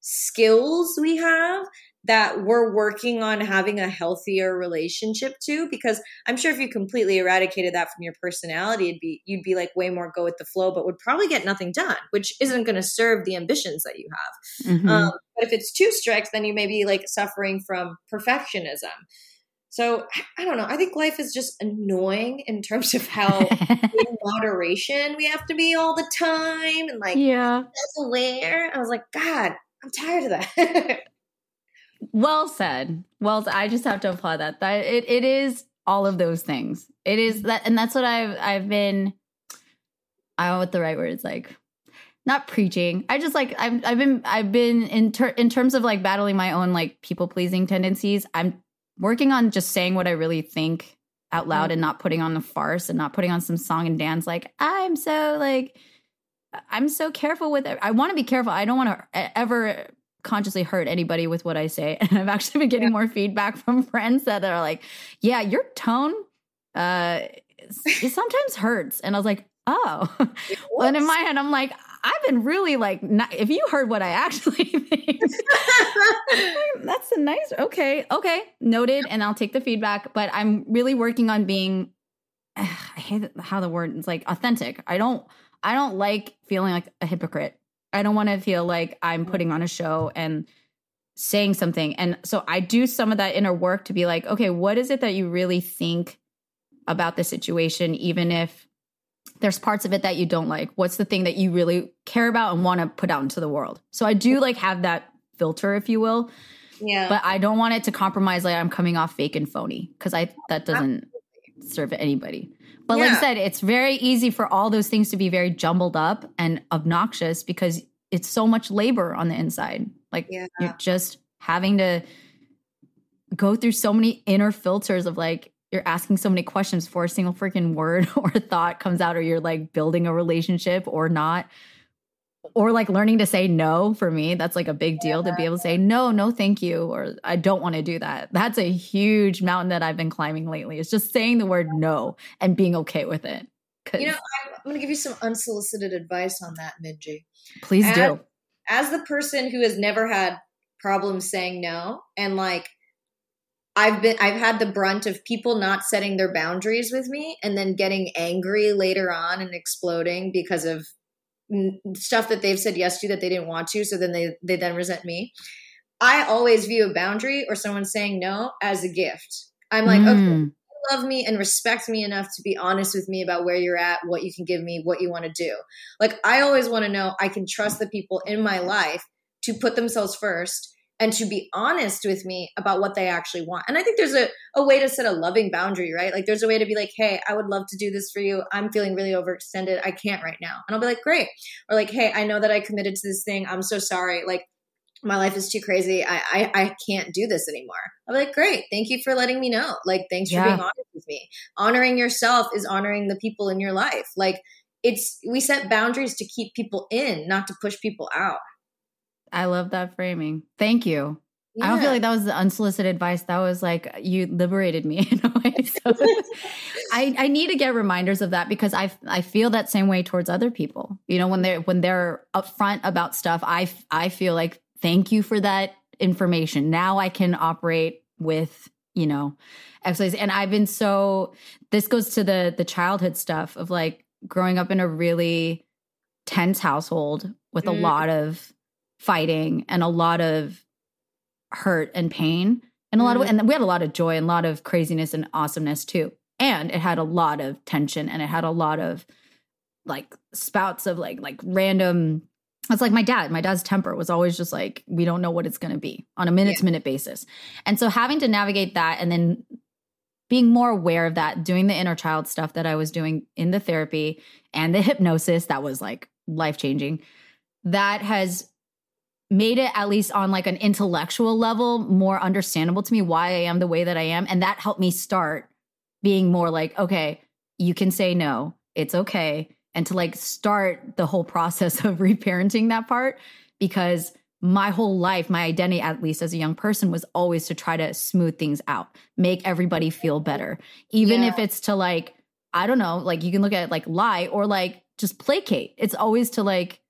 Speaker 5: skills we have that we're working on having a healthier relationship to, because I'm sure if you completely eradicated that from your personality, it'd be, you'd be like way more go with the flow, but would probably get nothing done, which isn't going to serve the ambitions that you have. Mm-hmm. Um, but if it's too strict, then you may be like suffering from perfectionism. So I don't know. I think life is just annoying in terms of how in moderation we have to be all the time, and like, yeah, self-aware. I was like, God, I'm tired of that.
Speaker 3: Well said. Well, I just have to applaud that. That it, it is all of those things. It is that, and that's what I've I've been. I don't know what the right word is, like, not preaching. I just like I've I've been I've been in ter- in terms of like battling my own like people pleasing tendencies. I'm working on just saying what I really think out loud, mm-hmm. and not putting on the farce and not putting on some song and dance. Like I'm so like I'm so careful with it. I want to be careful. I don't want to ever consciously hurt anybody with what I say. And I've actually been getting yeah. more feedback from friends that are like, yeah, your tone uh, it sometimes hurts. And I was like, oh. And in my head, I'm like, I've been really like, not, if you heard what I actually think, that's a nice, okay, okay, noted. And I'll take the feedback. But I'm really working on being, I hate how the word is like authentic. I don't, I don't like feeling like a hypocrite. I don't want to feel like I'm putting on a show and saying something. And so I do some of that inner work to be like, okay, what is it that you really think about the situation? Even if there's parts of it that you don't like. What's the thing that you really care about and want to put out into the world? So I do like have that filter, if you will.
Speaker 5: Yeah.
Speaker 3: But I don't want it to compromise like I'm coming off fake and phony, because I that doesn't Absolutely. serve anybody. But yeah. like I said, it's very easy for all those things to be very jumbled up and obnoxious because it's so much labor on the inside. Like yeah. you're just having to go through so many inner filters of like, you're asking so many questions before a single freaking word or thought comes out, or you're like building a relationship or not, or like learning to say no. For me, that's like a big deal yeah. to be able to say no, no, thank you. Or I don't want to do that. That's a huge mountain that I've been climbing lately. It's just saying the word no and being okay with it.
Speaker 5: You know, I'm, I'm going to give you some unsolicited advice on that, Minji.
Speaker 3: Please
Speaker 5: as,
Speaker 3: do.
Speaker 5: As the person who has never had problems saying no, and like, I've been, I've had the brunt of people not setting their boundaries with me and then getting angry later on and exploding because of stuff that they've said yes to that they didn't want to. So then they, they then resent me. I always view a boundary or someone saying no as a gift. I'm like, mm. okay, you love me and respect me enough to be honest with me about where you're at, what you can give me, what you want to do. Like, I always want to know I can trust the people in my life to put themselves first and to be honest with me about what they actually want. And I think there's a, a way to set a loving boundary, right? Like there's a way to be like, hey, I would love to do this for you. I'm feeling really overextended. I can't right now. And I'll be like, great. Or like, hey, I know that I committed to this thing. I'm so sorry. Like my life is too crazy. I I, I can't do this anymore. I'll be like, great. Thank you for letting me know. Like, thanks yeah. for being honest with me. Honoring yourself is honoring the people in your life. Like it's, we set boundaries to keep people in, not to push people out.
Speaker 3: I love that framing. Thank you. Yeah. I don't feel like that was the unsolicited advice. That was like, you liberated me in a way. So I, I need to get reminders of that because I, I feel that same way towards other people. You know, when they're, when they're upfront about stuff, I, I feel like, thank you for that information. Now I can operate with, you know, exercise. And I've been so, this goes to the, the childhood stuff of like growing up in a really tense household with mm. a lot of fighting and a lot of hurt and pain and a lot of, and we had a lot of joy and a lot of craziness and awesomeness too. And it had a lot of tension and it had a lot of like spouts of like, like random, it's like my dad, my dad's temper was always just like, we don't know what it's going to be on a minute to minute basis. And so having to navigate that and then being more aware of that, doing the inner child stuff that I was doing in the therapy and the hypnosis, that was like life-changing. That has made it, at least on like an intellectual level, more understandable to me why I am the way that I am. And that helped me start being more like, okay, you can say no, it's okay. And to like start the whole process of reparenting that part, because my whole life, my identity, at least as a young person, was always to try to smooth things out, make everybody feel better. Even yeah. if it's to like, I don't know, like you can look at it like lie or like just placate. It's always to like,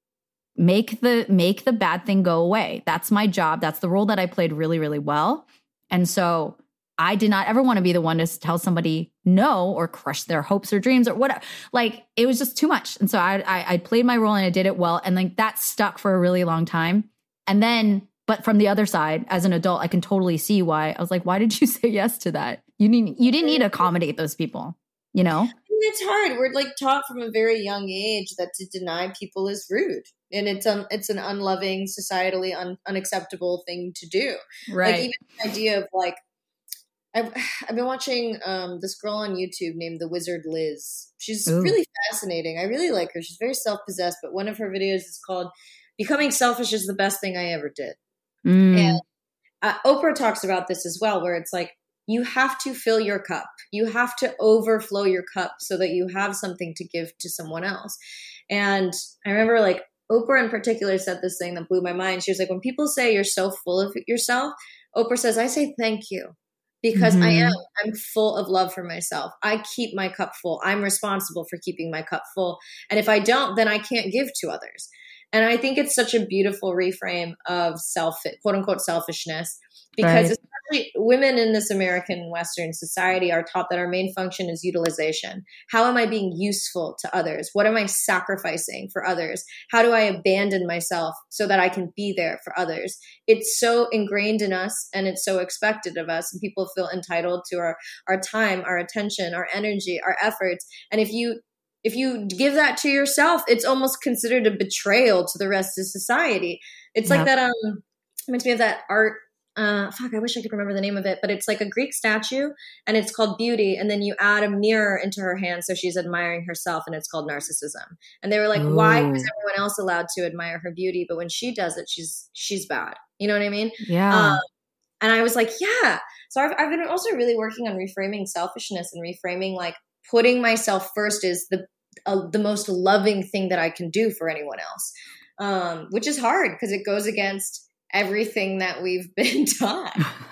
Speaker 3: Make the make the bad thing go away. That's my job. That's the role that I played really, really well. And so I did not ever want to be the one to tell somebody no or crush their hopes or dreams or whatever. Like it was just too much. And so I, I I played my role and I did it well. And like that stuck for a really long time. And then, but from the other side, as an adult, I can totally see why. I was like, why did you say yes to that? You need you didn't need to accommodate those people, you know?
Speaker 5: It's hard. We're like taught from a very young age that to deny people is rude. And it's um it's an unloving, societally un- unacceptable thing to do.
Speaker 3: Right.
Speaker 5: Like even the idea of like, I've I've been watching um this girl on YouTube named The Wizard Liz. She's Ooh. really fascinating. I really like her. She's very self-possessed, but one of her videos is called "Becoming Selfish is the Best Thing I Ever Did." Mm. And uh, Oprah talks about this as well, where it's like you have to fill your cup. You have to overflow your cup so that you have something to give to someone else. And I remember like Oprah in particular said this thing that blew my mind. She was like, when people say you're so full of yourself, Oprah says, I say thank you because mm-hmm. I am. I'm full of love for myself. I keep my cup full. I'm responsible for keeping my cup full. And if I don't, then I can't give to others. And I think it's such a beautiful reframe of self, quote unquote, selfishness, because right. especially women in this American Western society are taught that our main function is utilization. How am I being useful to others? What am I sacrificing for others? How do I abandon myself so that I can be there for others? It's so ingrained in us and it's so expected of us. And people feel entitled to our, our time, our attention, our energy, our efforts. And if you if you give that to yourself, it's almost considered a betrayal to the rest of society. It's yep. like that, um, reminds me of that art. Uh, fuck, I wish I could remember the name of it, but it's like a Greek statue and it's called Beauty. And then you add a mirror into her hand. So she's admiring herself and it's called narcissism. And they were like, Ooh. Why is everyone else allowed to admire her beauty? But when she does it, she's, she's bad. You know what I mean?
Speaker 3: Yeah.
Speaker 5: Um, and I was like, yeah. So I've, I've been also really working on reframing selfishness and reframing like putting myself first is the, uh, the most loving thing that I can do for anyone else. Um, which is hard because it goes against everything that we've been taught.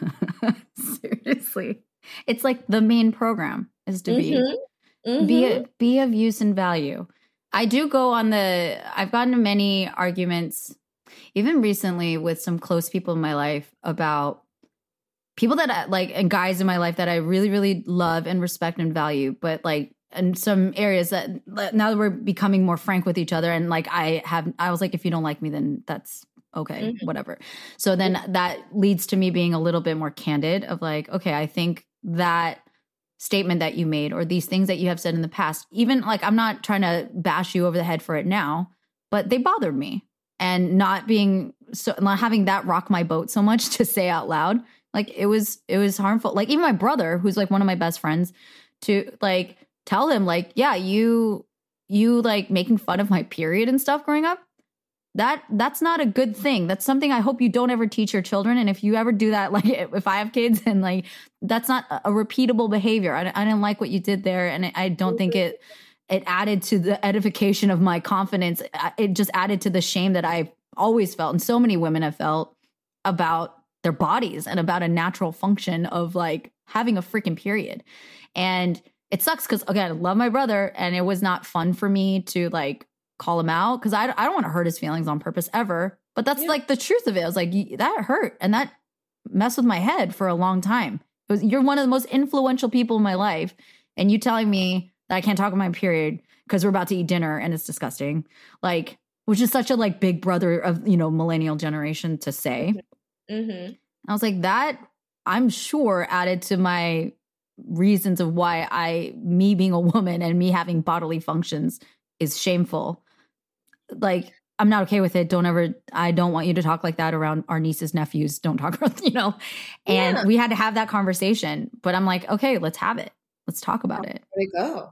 Speaker 3: Seriously. It's like the main program is to be, mm-hmm. Mm-hmm. be, be of use and value. I do go on the, I've gotten to many arguments, even recently with some close people in my life about people that I, like, and guys in my life that I really, really love and respect and value, but like, in some areas that now that we're becoming more frank with each other and like I have, I was like, if you don't like me, then that's okay, mm-hmm. whatever. So then that leads to me being a little bit more candid of like, okay, I think that statement that you made or these things that you have said in the past, even like, I'm not trying to bash you over the head for it now, but they bothered me. And not being, so not having that rock my boat so much to say out loud, like it was, it was harmful. Like even my brother, who's like one of my best friends, to like tell him like, yeah, you, you like making fun of my period and stuff growing up. That that's not a good thing. That's something I hope you don't ever teach your children. And if you ever do that, like if I have kids and like, that's not a repeatable behavior. I, I didn't like what you did there. And I don't think it, it added to the edification of my confidence. It just added to the shame that I've always felt. And so many women have felt about their bodies and about a natural function of like having a freaking period. And it sucks because again, I love my brother and it was not fun for me to like call him out because I, I don't want to hurt his feelings on purpose ever. But that's yeah. like the truth of it. I was like, that hurt. And that messed with my head for a long time. It was, you're one of the most influential people in my life. And you telling me that I can't talk about my period because we're about to eat dinner and it's disgusting. Like, which is such a like big brother of, you know, millennial generation to say. Mm-hmm. I was like, that I'm sure added to my reasons of why I, me being a woman and me having bodily functions is shameful. Like, I'm not okay with it. Don't ever, I don't want you to talk like that around our nieces, nephews. Don't talk about, you know, and yeah. we had to have that conversation, but I'm like, okay, let's have it. Let's talk about it.
Speaker 5: There we go.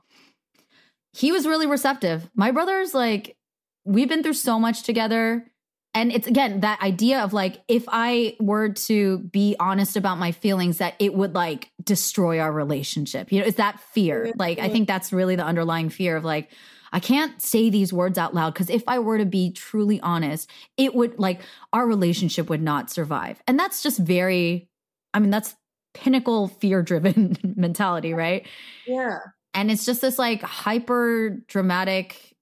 Speaker 3: He was really receptive. My brother's like, we've been through so much together. And it's, again, that idea of like, if I were to be honest about my feelings, that it would like destroy our relationship. You know, it's that fear. Mm-hmm. Like, I think that's really the underlying fear of like, I can't say these words out loud because if I were to be truly honest, it would like our relationship would not survive. And that's just very, I mean, that's pinnacle fear driven mentality, right?
Speaker 5: Yeah.
Speaker 3: And it's just this like hyper dramatic,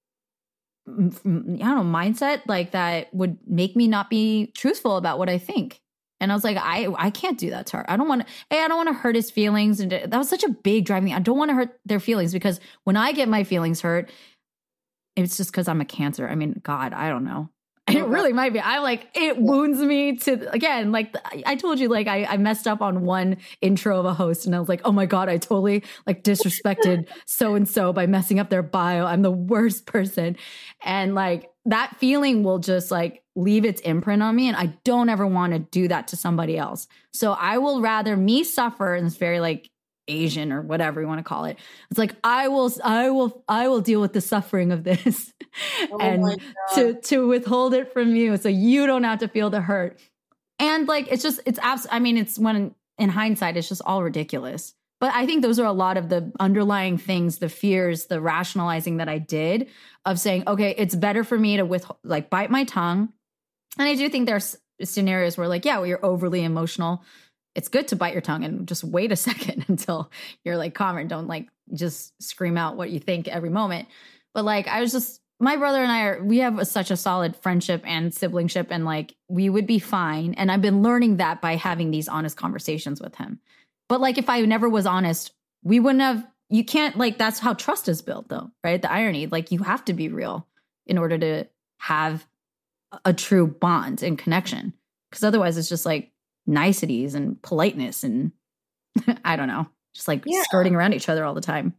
Speaker 3: I don't know, mindset like that would make me not be truthful about what I think. And I was like, I I can't do that to her. I don't want to, hey, I don't want to hurt his feelings. And that was such a big driving. I don't want to hurt their feelings because when I get my feelings hurt, it's just because I'm a Cancer. I mean, God, I don't know. It really might be. I like, it wounds me to, again, like I told you, like I, I messed up on one intro of a host and I was like, oh my God, I totally like disrespected so-and-so by messing up their bio. I'm the worst person. And like that feeling will just like leave its imprint on me. And I don't ever want to do that to somebody else. So I will rather me suffer, and it's very like Asian or whatever you want to call it. It's like, I will, I will, I will deal with the suffering of this oh and to, to withhold it from you. So you don't have to feel the hurt. And like, it's just, it's abs- I mean, it's when in hindsight, it's just all ridiculous. But I think those are a lot of the underlying things, the fears, the rationalizing that I did of saying, okay, it's better for me to with like bite my tongue. And I do think there's scenarios where like, yeah, well, you're overly emotional. It's good to bite your tongue and just wait a second until you're like calmer and don't like just scream out what you think every moment. But like, I was just, my brother and I are, we have a, such a solid friendship and siblingship and like, we would be fine. And I've been learning that by having these honest conversations with him. But like, if I never was honest, we wouldn't have, you can't like, that's how trust is built though, right? The irony, like you have to be real in order to have a true bond and connection. Because otherwise it's just like niceties and politeness and I don't know, just like yeah. skirting around each other all the time.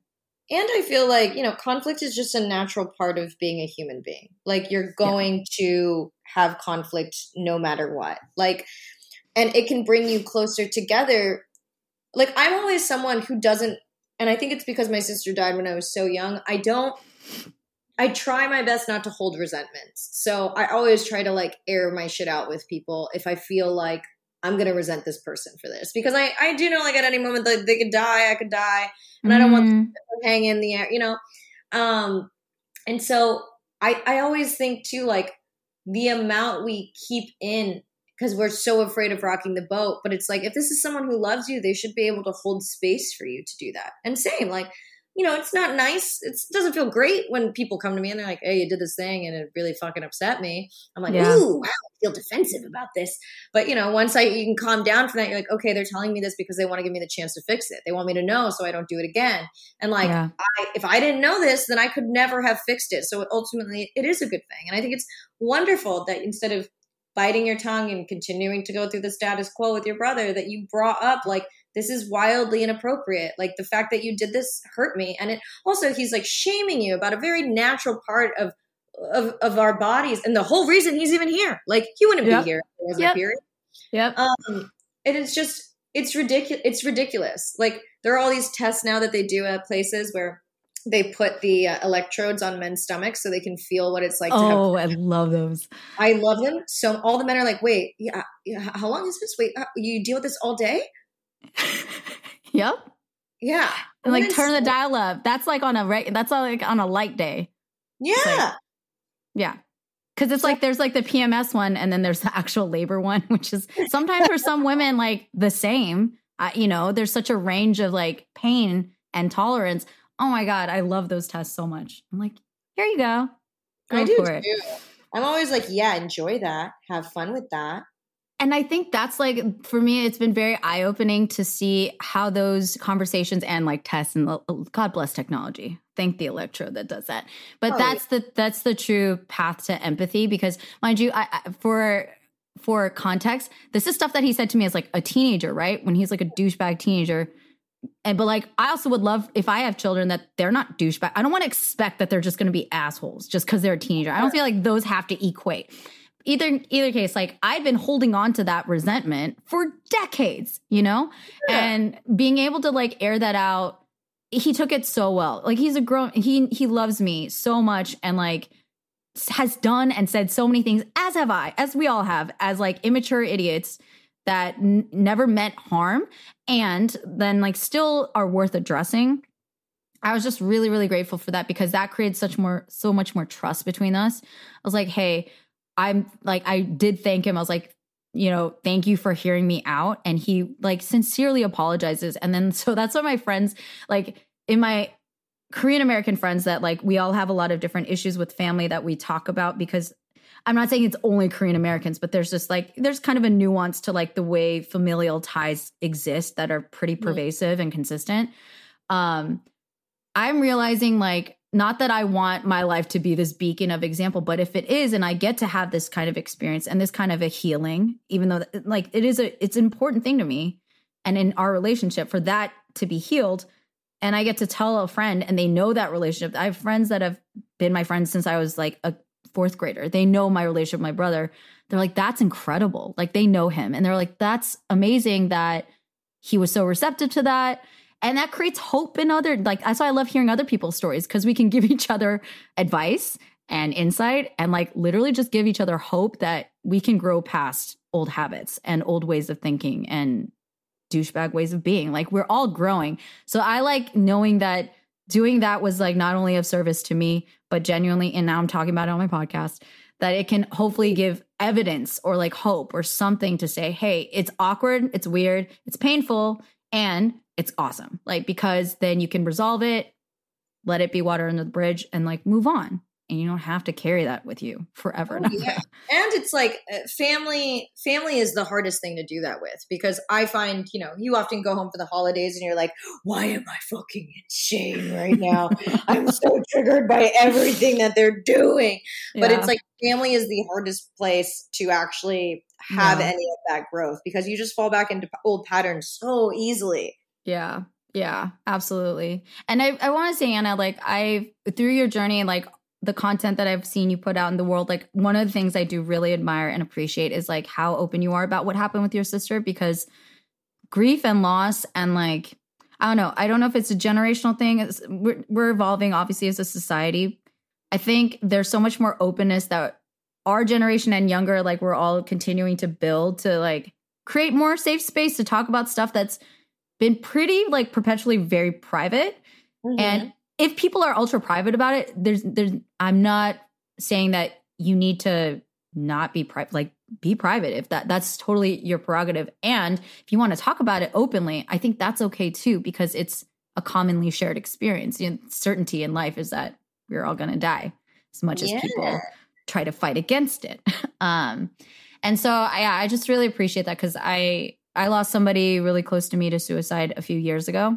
Speaker 5: and I feel like, you know, conflict is just a natural part of being a human being. Like you're going yeah. to have conflict no matter what. Like, and it can bring you closer together. Like I'm always someone who doesn't, and I think it's because my sister died when I was so young. I don't, I try my best not to hold resentments. So I always try to like air my shit out with people if I feel like I'm going to resent this person for this. Because I, I do know like at any moment like they could die, I could die. And mm. I don't want them to hang in the air, you know? Um, and so I, I always think too, like the amount we keep in, because we're so afraid of rocking the boat. But it's like, if this is someone who loves you, they should be able to hold space for you to do that. And same, like, you know, it's not nice. It's, it doesn't feel great when people come to me and they're like, hey, you did this thing and it really fucking upset me. I'm like, yeah. ooh, wow, I feel defensive about this. But, you know, once I you can calm down from that, you're like, okay, they're telling me this because they want to give me the chance to fix it. They want me to know so I don't do it again. And like, yeah. I, if I didn't know this, then I could never have fixed it. So ultimately, it is a good thing. And I think it's wonderful that instead of biting your tongue and continuing to go through the status quo with your brother, that you brought up like, this is wildly inappropriate. Like the fact that you did this hurt me. And it also, he's like shaming you about a very natural part of, of, of our bodies. And the whole reason he's even here, like he wouldn't yep. be here if there wasn't
Speaker 3: yep.
Speaker 5: a period.
Speaker 3: Yep.
Speaker 5: Um, and it's just, it's ridiculous. It's ridiculous. Like there are all these tests now that they do at places where they put the uh, electrodes on men's stomachs so they can feel what it's like to
Speaker 3: oh,
Speaker 5: have.
Speaker 3: I love those.
Speaker 5: I love them. So all the men are like, wait, yeah, yeah how long is this? Wait, uh, you deal with this all day?
Speaker 3: Yep.
Speaker 5: Yeah.
Speaker 3: And like turn the dial up. That's like on a re- that's like on a light day.
Speaker 5: Yeah.
Speaker 3: Like, yeah. Cause it's like, there's like the P M S one and then there's the actual labor one, which is sometimes for some women like the same, uh, you know, there's such a range of like pain and tolerance. Oh my God. I love those tests so much. I'm like, here you go. Go
Speaker 5: I do
Speaker 3: for it.
Speaker 5: too. I'm always like, yeah, enjoy that. Have fun with that.
Speaker 3: And I think that's like, for me, it's been very eye-opening to see how those conversations and like tests and God bless technology. Thank the electrode that does that. But oh, that's yeah. the that's the true path to empathy because mind you, I, I, for for context, this is stuff that he said to me as like a teenager, right? When he's like a douchebag teenager. And but like, I also would love if I have children that they're not douchebag. I don't want to expect that they're just going to be assholes just because they're a teenager. I don't feel like those have to equate. Either either case, like I'd been holding on to that resentment for decades, you know, yeah. and being able to like air that out. He took it so well. Like he's a grown, he he loves me so much and like has done and said so many things, as have I, as we all have, as like immature idiots that n- never meant harm and then like still are worth addressing. I was just really, really grateful for that because that creates such more, so much more trust between us. I was like, hey, I'm like, I did thank him. I was like, you know, thank you for hearing me out. And he like sincerely apologizes. And then, so that's what my friends, like in my Korean American friends that like, we all have a lot of different issues with family that we talk about because I'm not saying it's only Korean Americans, but there's just like, there's kind of a nuance to like the way familial ties exist that are pretty pervasive and consistent. Um, I'm realizing like, not that I want my life to be this beacon of example, but if it is, and I get to have this kind of experience and this kind of a healing, even though like it is a, it's an important thing to me and in our relationship for that to be healed. And I get to tell a friend and they know that relationship. I have friends that have been my friends since I was like a fourth grader. They know my relationship with my brother. They're like, that's incredible. Like they know him. And they're like, that's amazing that he was so receptive to that. And that creates hope in other, like, that's why I love hearing other people's stories because we can give each other advice and insight and like literally just give each other hope that we can grow past old habits and old ways of thinking and douchebag ways of being. Like we're all growing. So I like knowing that doing that was like not only of service to me, but genuinely, and now I'm talking about it on my podcast, that it can hopefully give evidence or like hope or something to say, hey, it's awkward, it's weird, it's painful, and it's awesome. Like, because then you can resolve it, let it be water under the bridge and like move on. And you don't have to carry that with you forever.
Speaker 5: Oh, yeah. And it's like family, family is the hardest thing to do that with because I find, you know, you often go home for the holidays and you're like, why am I fucking insane right now? I'm so triggered by everything that they're doing. But yeah. It's like family is the hardest place to actually have yeah. any of that growth because you just fall back into old patterns so easily.
Speaker 3: Yeah. Yeah, absolutely. And I, I want to say, Anna, like I, through your journey and like the content that I've seen you put out in the world, like one of the things I do really admire and appreciate is like how open you are about what happened with your sister, because grief and loss and like, I don't know, I don't know if it's a generational thing. It's, we're, we're evolving obviously as a society. I think there's so much more openness that our generation and younger, like we're all continuing to build to like create more safe space to talk about stuff that's been pretty like perpetually very private. Mm-hmm. And if people are ultra private about it, there's, there's, I'm not saying that you need to not be private, like be private if that that's totally your prerogative. And if you want to talk about it openly, I think that's okay too, because it's a commonly shared experience. You know, certainty in life is that we're all going to die as much yeah. as people try to fight against it. um, and so I, I just really appreciate that because I, I lost somebody really close to me to suicide a few years ago.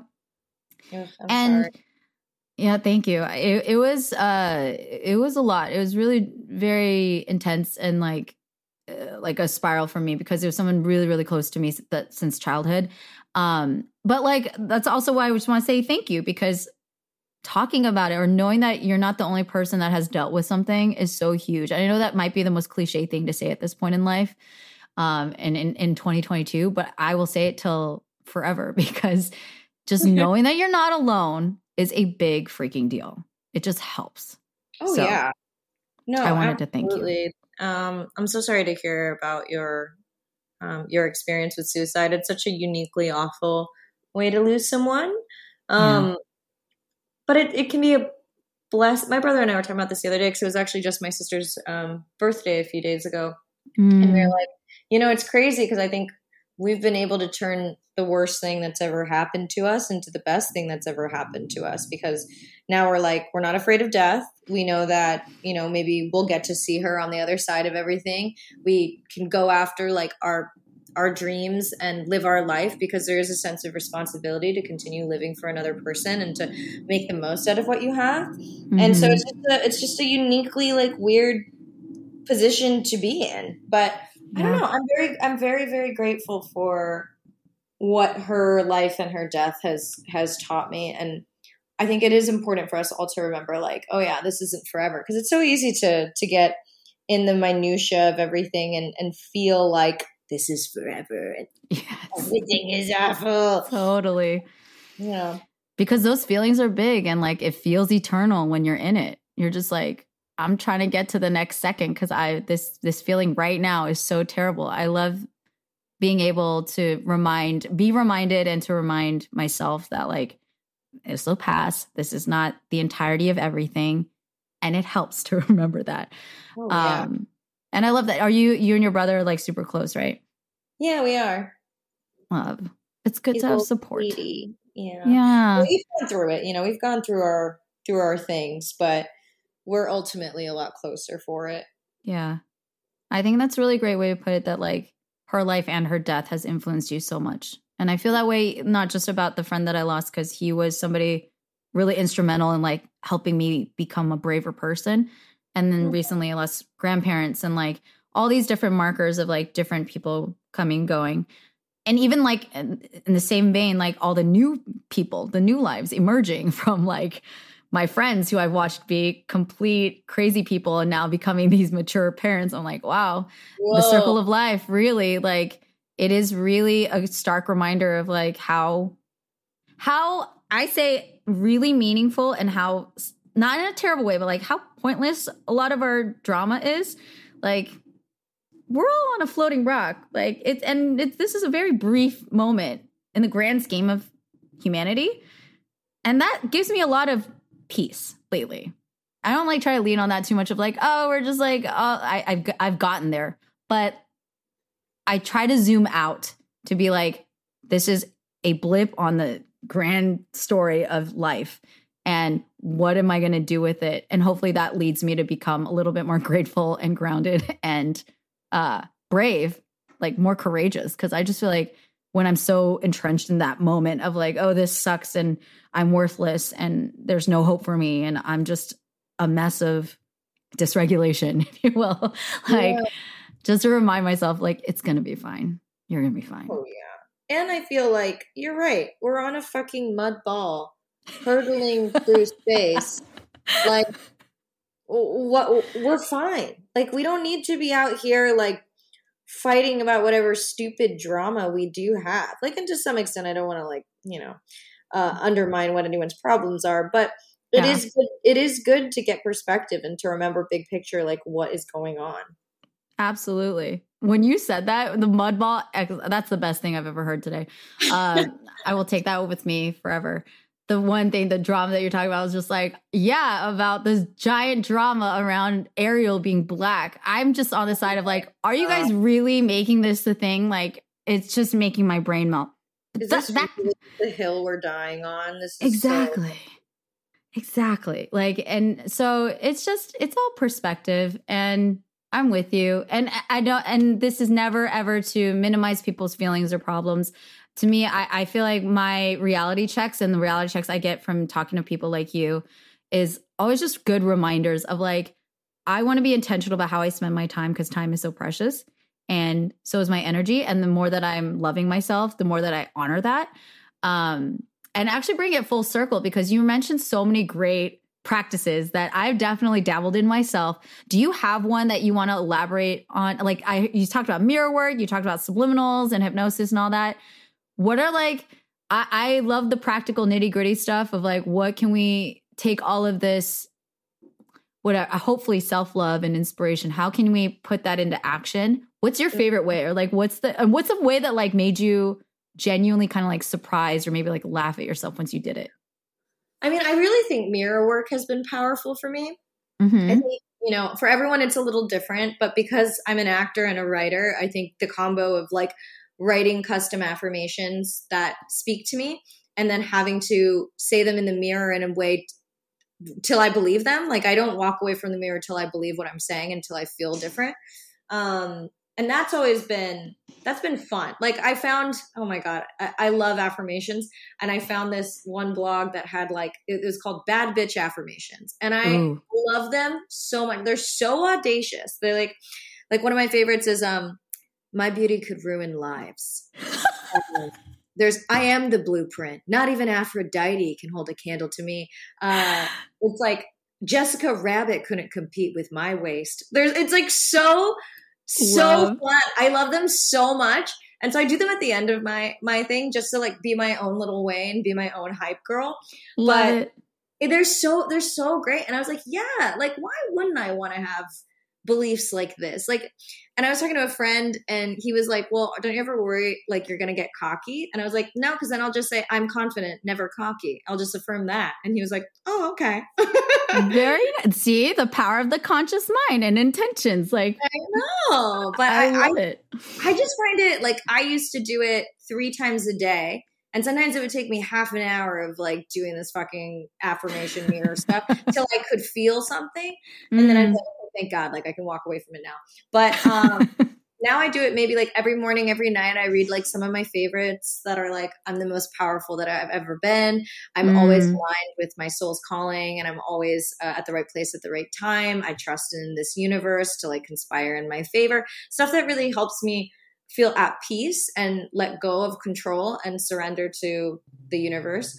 Speaker 5: Oh, I'm
Speaker 3: and
Speaker 5: sorry.
Speaker 3: Yeah, thank you. It, it was uh, it was a lot. It was really very intense and like uh, like a spiral for me because it was someone really, really close to me that since childhood. Um, but like that's also why I just want to say thank you, because talking about it or knowing that you're not the only person that has dealt with something is so huge. I know that might be the most cliche thing to say at this point in life, um, and in, in twenty twenty-two, but I will say it till forever because just knowing that you're not alone is a big freaking deal. It just helps.
Speaker 5: Oh
Speaker 3: so,
Speaker 5: yeah. No,
Speaker 3: I wanted
Speaker 5: absolutely.
Speaker 3: to thank you.
Speaker 5: Um, I'm so sorry to hear about your um, your experience with suicide. It's such a uniquely awful way to lose someone. Um, yeah. But it, it can be a bless. My brother and I were talking about this the other day because it was actually just my sister's um, birthday a few days ago. Mm. And we were like, you know, it's crazy because I think we've been able to turn the worst thing that's ever happened to us into the best thing that's ever happened to us, because now we're like, we're not afraid of death. We know that, you know, maybe we'll get to see her on the other side of everything. We can go after like our, our dreams and live our life because there is a sense of responsibility to continue living for another person and to make the most out of what you have. Mm-hmm. And so it's just a, it's just a uniquely like weird position to be in, but I don't know. I'm very, I'm very, very grateful for what her life and her death has, has taught me. And I think it is important for us all to remember like, oh yeah, this isn't forever. Cause it's so easy to, to get in the minutia of everything and, and feel like this is forever. And
Speaker 3: yes.
Speaker 5: everything is awful.
Speaker 3: Totally.
Speaker 5: Yeah.
Speaker 3: Because those feelings are big and like, it feels eternal when you're in it. You're just like, I'm trying to get to the next second because I this this feeling right now is so terrible. I love being able to remind, be reminded and to remind myself that like, this will pass. This is not the entirety of everything. And it helps to remember that.
Speaker 5: Oh, yeah.
Speaker 3: Um, and I love that. Are you, you and your brother are like super close, right?
Speaker 5: Yeah, we are.
Speaker 3: Love. It's good
Speaker 5: He's
Speaker 3: to have support.
Speaker 5: Sweetie. Yeah.
Speaker 3: Yeah.
Speaker 5: Well, we've gone through it. You know, we've gone through our, through our things, but we're ultimately a lot closer for it.
Speaker 3: Yeah. I think that's a really great way to put it, that like her life and her death has influenced you so much. And I feel that way, not just about the friend that I lost, because he was somebody really instrumental in like helping me become a braver person. And then recently I lost grandparents and like all these different markers of like different people coming, going. And even like in, in the same vein, like all the new people, the new lives emerging from like my friends who I've watched be complete crazy people and now becoming these mature parents. I'm like, wow, Whoa. The circle of life, really, like it is really a stark reminder of like how, how I say really meaningful and how, not in a terrible way, but like how pointless a lot of our drama is. Like we're all on a floating rock. Like it's, and it's, this is a very brief moment in the grand scheme of humanity. And that gives me a lot of peace lately. I don't like try to lean on that too much of like, oh, we're just like, oh, I, I've, I've gotten there. But I try to zoom out to be like, this is a blip on the grand story of life. And what am I going to do with it? And hopefully that leads me to become a little bit more grateful and grounded and uh, brave, like more courageous. Because I just feel like when I'm so entrenched in that moment of like, oh, this sucks and I'm worthless and there's no hope for me and I'm just a mess of dysregulation, if you will. Like, yeah. Just to remind myself, like, it's going to be fine. You're going to be fine.
Speaker 5: Oh, yeah. and I feel like you're right. We're on a fucking mud ball hurtling through space. Like, what? We're fine. Like, we don't need to be out here like fighting about whatever stupid drama we do have. Like, and to some extent, I don't want to like, you know, uh, undermine what anyone's problems are, but it yeah. is good, it is good to get perspective and to remember big picture, like what is going on.
Speaker 3: Absolutely. When you said that, the mud ball, that's the best thing I've ever heard today. Uh, I will take that with me forever. The one thing, the drama that you're talking about was just like, yeah, about this giant drama around Ariel being black. I'm just on the side of like, are you guys really making this a thing? Like, it's just making my brain melt.
Speaker 5: Is this that, really the hill we're dying on? This is
Speaker 3: exactly.
Speaker 5: So-
Speaker 3: Exactly. Like, and so it's just, it's all perspective, and I'm with you. And I don't, and this is never ever to minimize people's feelings or problems. To me, I, I feel like my reality checks and the reality checks I get from talking to people like you is always just good reminders of like, I want to be intentional about how I spend my time, because time is so precious. And so is my energy. And the more that I'm loving myself, the more that I honor that. Um, And actually bring it full circle, because you mentioned so many great practices that I've definitely dabbled in myself. Do you have one that you want to elaborate on? Like I, you talked about mirror work, you talked about subliminals and hypnosis and all that. What are like, I, I love the practical nitty gritty stuff of like, what can we take all of this, what uh, hopefully self-love and inspiration, how can we put that into action? What's your favorite way? Or like, what's the, and what's the way that like made you genuinely kind of like surprised or maybe like laugh at yourself once you did it?
Speaker 5: I mean, I really think mirror work has been powerful for me.
Speaker 3: Mm-hmm.
Speaker 5: I think, you know, for everyone it's a little different, but because I'm an actor and a writer, I think the combo of like writing custom affirmations that speak to me and then having to say them in the mirror in a way t- till I believe them. Like I don't walk away from the mirror till I believe what I'm saying, until I feel different. Um, And that's always been, that's been fun. Like I found, oh my God, I, I love affirmations. And I found this one blog that had like, it was called Bad Bitch Affirmations. And I Ooh. love them so much. They're so audacious. They're like, like one of my favorites is, um, my beauty could ruin lives. um, there's, I am the blueprint. Not even Aphrodite can hold a candle to me. Uh, it's like Jessica Rabbit couldn't compete with my waist. There's, it's like so... So love. fun. I love them so much. And so I do them at the end of my my thing just to like be my own little way and be my own hype girl.
Speaker 3: Love
Speaker 5: but it. they're so they're so great. And I was like, yeah, like why wouldn't I want to have beliefs like this? Like, and I was talking to a friend and he was like, well, don't you ever worry like you're going to get cocky? And I was like, no, because then I'll just say I'm confident, never cocky. I'll just affirm that. And he was like, oh, okay.
Speaker 3: Very good. See the power of the conscious mind and intentions. Like
Speaker 5: I know, but
Speaker 3: I,
Speaker 5: I
Speaker 3: love
Speaker 5: I,
Speaker 3: it.
Speaker 5: I just find it like I used to do it three times a day. And sometimes it would take me half an hour of like doing this fucking affirmation mirror stuff till I could feel something. And mm. then I'd be like, oh, thank God, like I can walk away from it now. But um, now I do it maybe like every morning, every night. I read like some of my favorites that are like, I'm the most powerful that I've ever been. I'm mm. always aligned with my soul's calling, and I'm always uh, at the right place at the right time. I trust in this universe to like conspire in my favor. Stuff that really helps me feel at peace and let go of control and surrender to the universe.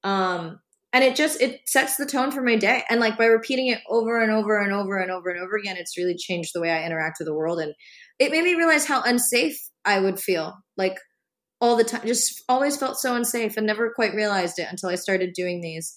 Speaker 5: Um, and it just, it sets the tone for my day. And like by repeating it over and over and over and over and over again, it's really changed the way I interact with the world. And it made me realize how unsafe I would feel like all the time, just always felt so unsafe and never quite realized it until I started doing these.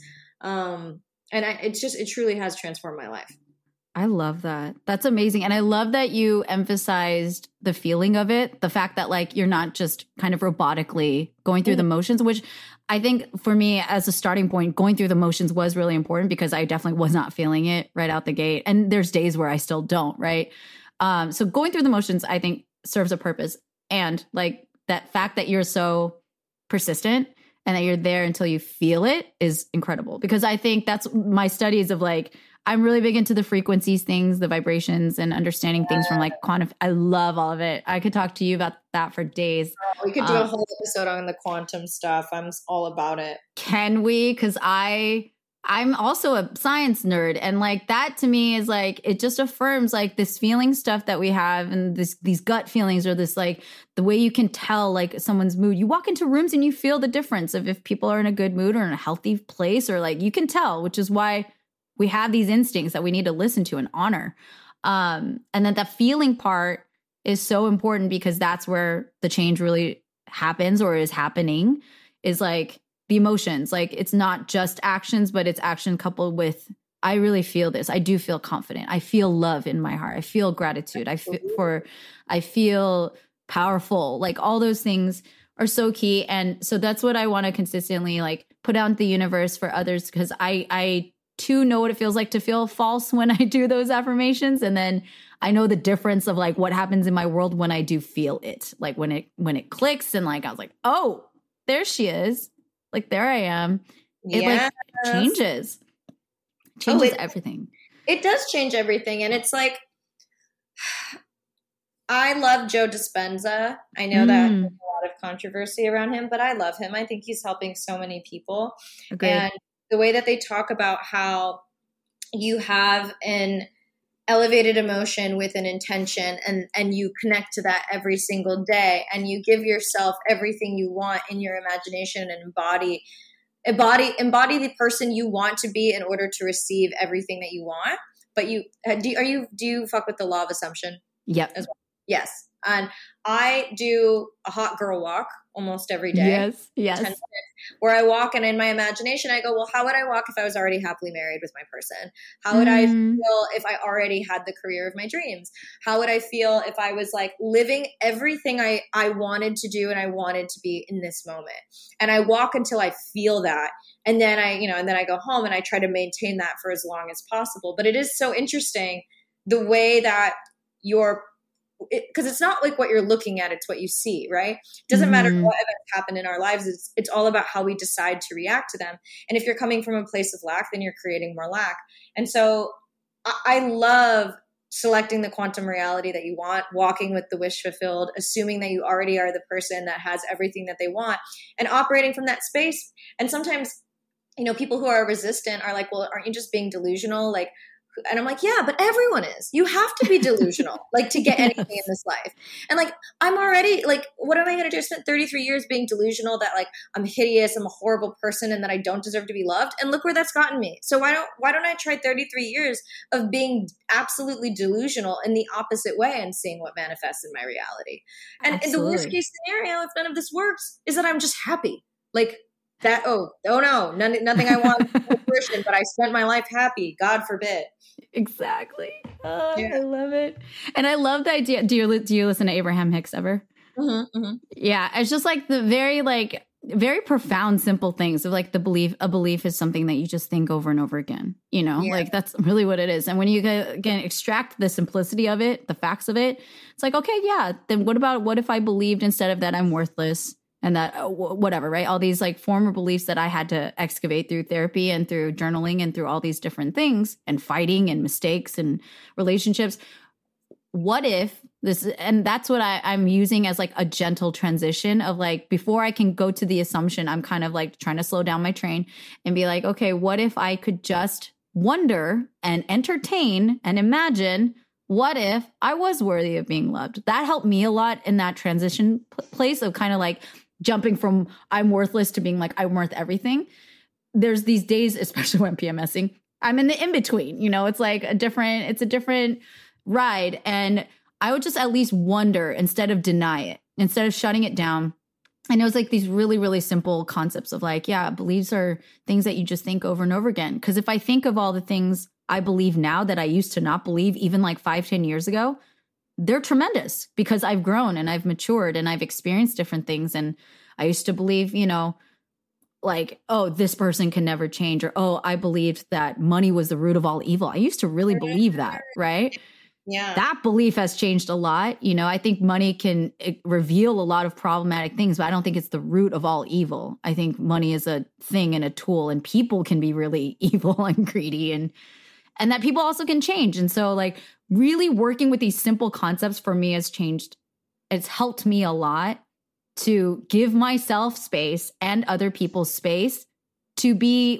Speaker 5: Um, and I, it's just, it truly has transformed my life.
Speaker 3: I love that. That's amazing. And I love that you emphasized the feeling of it, the fact that like you're not just kind of robotically going through mm-hmm. the motions, which I think for me as a starting point, going through the motions was really important because I definitely was not feeling it right out the gate. And there's days where I still don't, right? Um, so going through the motions, I think serves a purpose. And like that fact that you're so persistent and that you're there until you feel it is incredible, because I think that's my studies of like, I'm really big into the frequencies things, the vibrations, and understanding things from like quantum. I love all of it. I could talk to you about that for days.
Speaker 5: Oh, we could do um, a whole episode on the quantum stuff. I'm all about it.
Speaker 3: Can we? Because I, I'm also a science nerd. And like that to me is like, it just affirms like this feeling stuff that we have and this, these gut feelings or this, like the way you can tell like someone's mood. You walk into rooms and you feel the difference of if people are in a good mood or in a healthy place, or like you can tell, which is why we have these instincts that we need to listen to and honor. Um, and then the feeling part is so important because that's where the change really happens or is happening, is like the emotions. Like it's not just actions, but it's action coupled with, I really feel this. I do feel confident. I feel love in my heart. I feel gratitude. I feel for, I feel powerful. Like all those things are so key. And so that's what I want to consistently like put out in the universe for others. Cause I, I too know what it feels like to feel false when I do those affirmations. And then I know the difference of like what happens in my world when I do feel it, like when it, when it clicks and like, I was like, oh, there she is. Like, there I am. It yes. like changes, changes oh, it, everything.
Speaker 5: It does change everything. And it's like, I love Joe Dispenza. I know mm. that there's a lot of controversy around him, but I love him. I think he's helping so many people. Agreed. And the way that they talk about how you have an elevated emotion with an intention and, and you connect to that every single day and you give yourself everything you want in your imagination and embody, embody, embody the person you want to be in order to receive everything that you want. But you, do, are you, do you fuck with the law of assumption?
Speaker 3: Yep.
Speaker 5: As well? Yes. And I do a hot girl walk almost every day.
Speaker 3: Yes. Yes.
Speaker 5: ten minutes, where I walk and in my imagination, I go, well, how would I walk if I was already happily married with my person? How would mm. I feel if I already had the career of my dreams? How would I feel if I was like living everything I, I wanted to do and I wanted to be in this moment? And I walk until I feel that. And then I, you know, and then I go home and I try to maintain that for as long as possible. But it is so interesting the way that your because it, it's not like what you're looking at, it's what you see, right? It doesn't mm-hmm. matter what events happen in our lives. It's, it's all about how we decide to react to them. And if you're coming from a place of lack, then you're creating more lack. And so I, I love selecting the quantum reality that you want, walking with the wish fulfilled, assuming that you already are the person that has everything that they want and operating from that space. And sometimes, you know, people who are resistant are like, well, aren't you just being delusional? Like, and I'm like, yeah, but everyone is. You have to be delusional, like to get anything in this life. And like, I'm already like, what am I going to do? I spent thirty-three years being delusional that like I'm hideous, I'm a horrible person, and that I don't deserve to be loved. And look where that's gotten me. So why don't why don't I try thirty-three years of being absolutely delusional in the opposite way and seeing what manifests in my reality? And in the worst case scenario, if none of this works, is that I'm just happy. Like that. Oh, oh no, none, nothing I want, but I spent my life happy. God forbid.
Speaker 3: Exactly. Oh, yeah. I love it. And I love the idea. Do you, do you listen to Abraham Hicks ever?
Speaker 5: Mm-hmm, mm-hmm.
Speaker 3: Yeah. It's just like the very, like, very profound, simple things of like the belief, a belief is something that you just think over and over again, you know, yeah. like that's really what it is. And when you can extract the simplicity of it, the facts of it, it's like, okay, yeah, then what about, what if I believed instead of that I'm worthless? And that uh, whatever, right? All these like former beliefs that I had to excavate through therapy and through journaling and through all these different things and fighting and mistakes and relationships. What if this, and that's what I, I'm using as like a gentle transition of like, before I can go to the assumption, I'm kind of like trying to slow down my train and be like, okay, what if I could just wonder and entertain and imagine, what if I was worthy of being loved? That helped me a lot in that transition p- place of kind of like jumping from I'm worthless to being like, I'm worth everything. There's these days, especially when PMSing, I'm in the in-between, you know, it's like a different, it's a different ride. And I would just at least wonder instead of deny it, instead of shutting it down. And it was like these really, really simple concepts of like, yeah, beliefs are things that you just think over and over again. Because if I think of all the things I believe now that I used to not believe even like five, ten years ago, they're tremendous because I've grown and I've matured and I've experienced different things. And I used to believe, you know, like, oh, this person can never change, or, oh, I believed that money was the root of all evil. I used to really believe that, right?
Speaker 5: Yeah.
Speaker 3: That belief has changed a lot. You know, I think money can reveal a lot of problematic things, but I don't think it's the root of all evil. I think money is a thing and a tool, and people can be really evil and greedy, and and that people also can change. And so like really working with these simple concepts for me has changed. It's helped me a lot to give myself space and other people space to be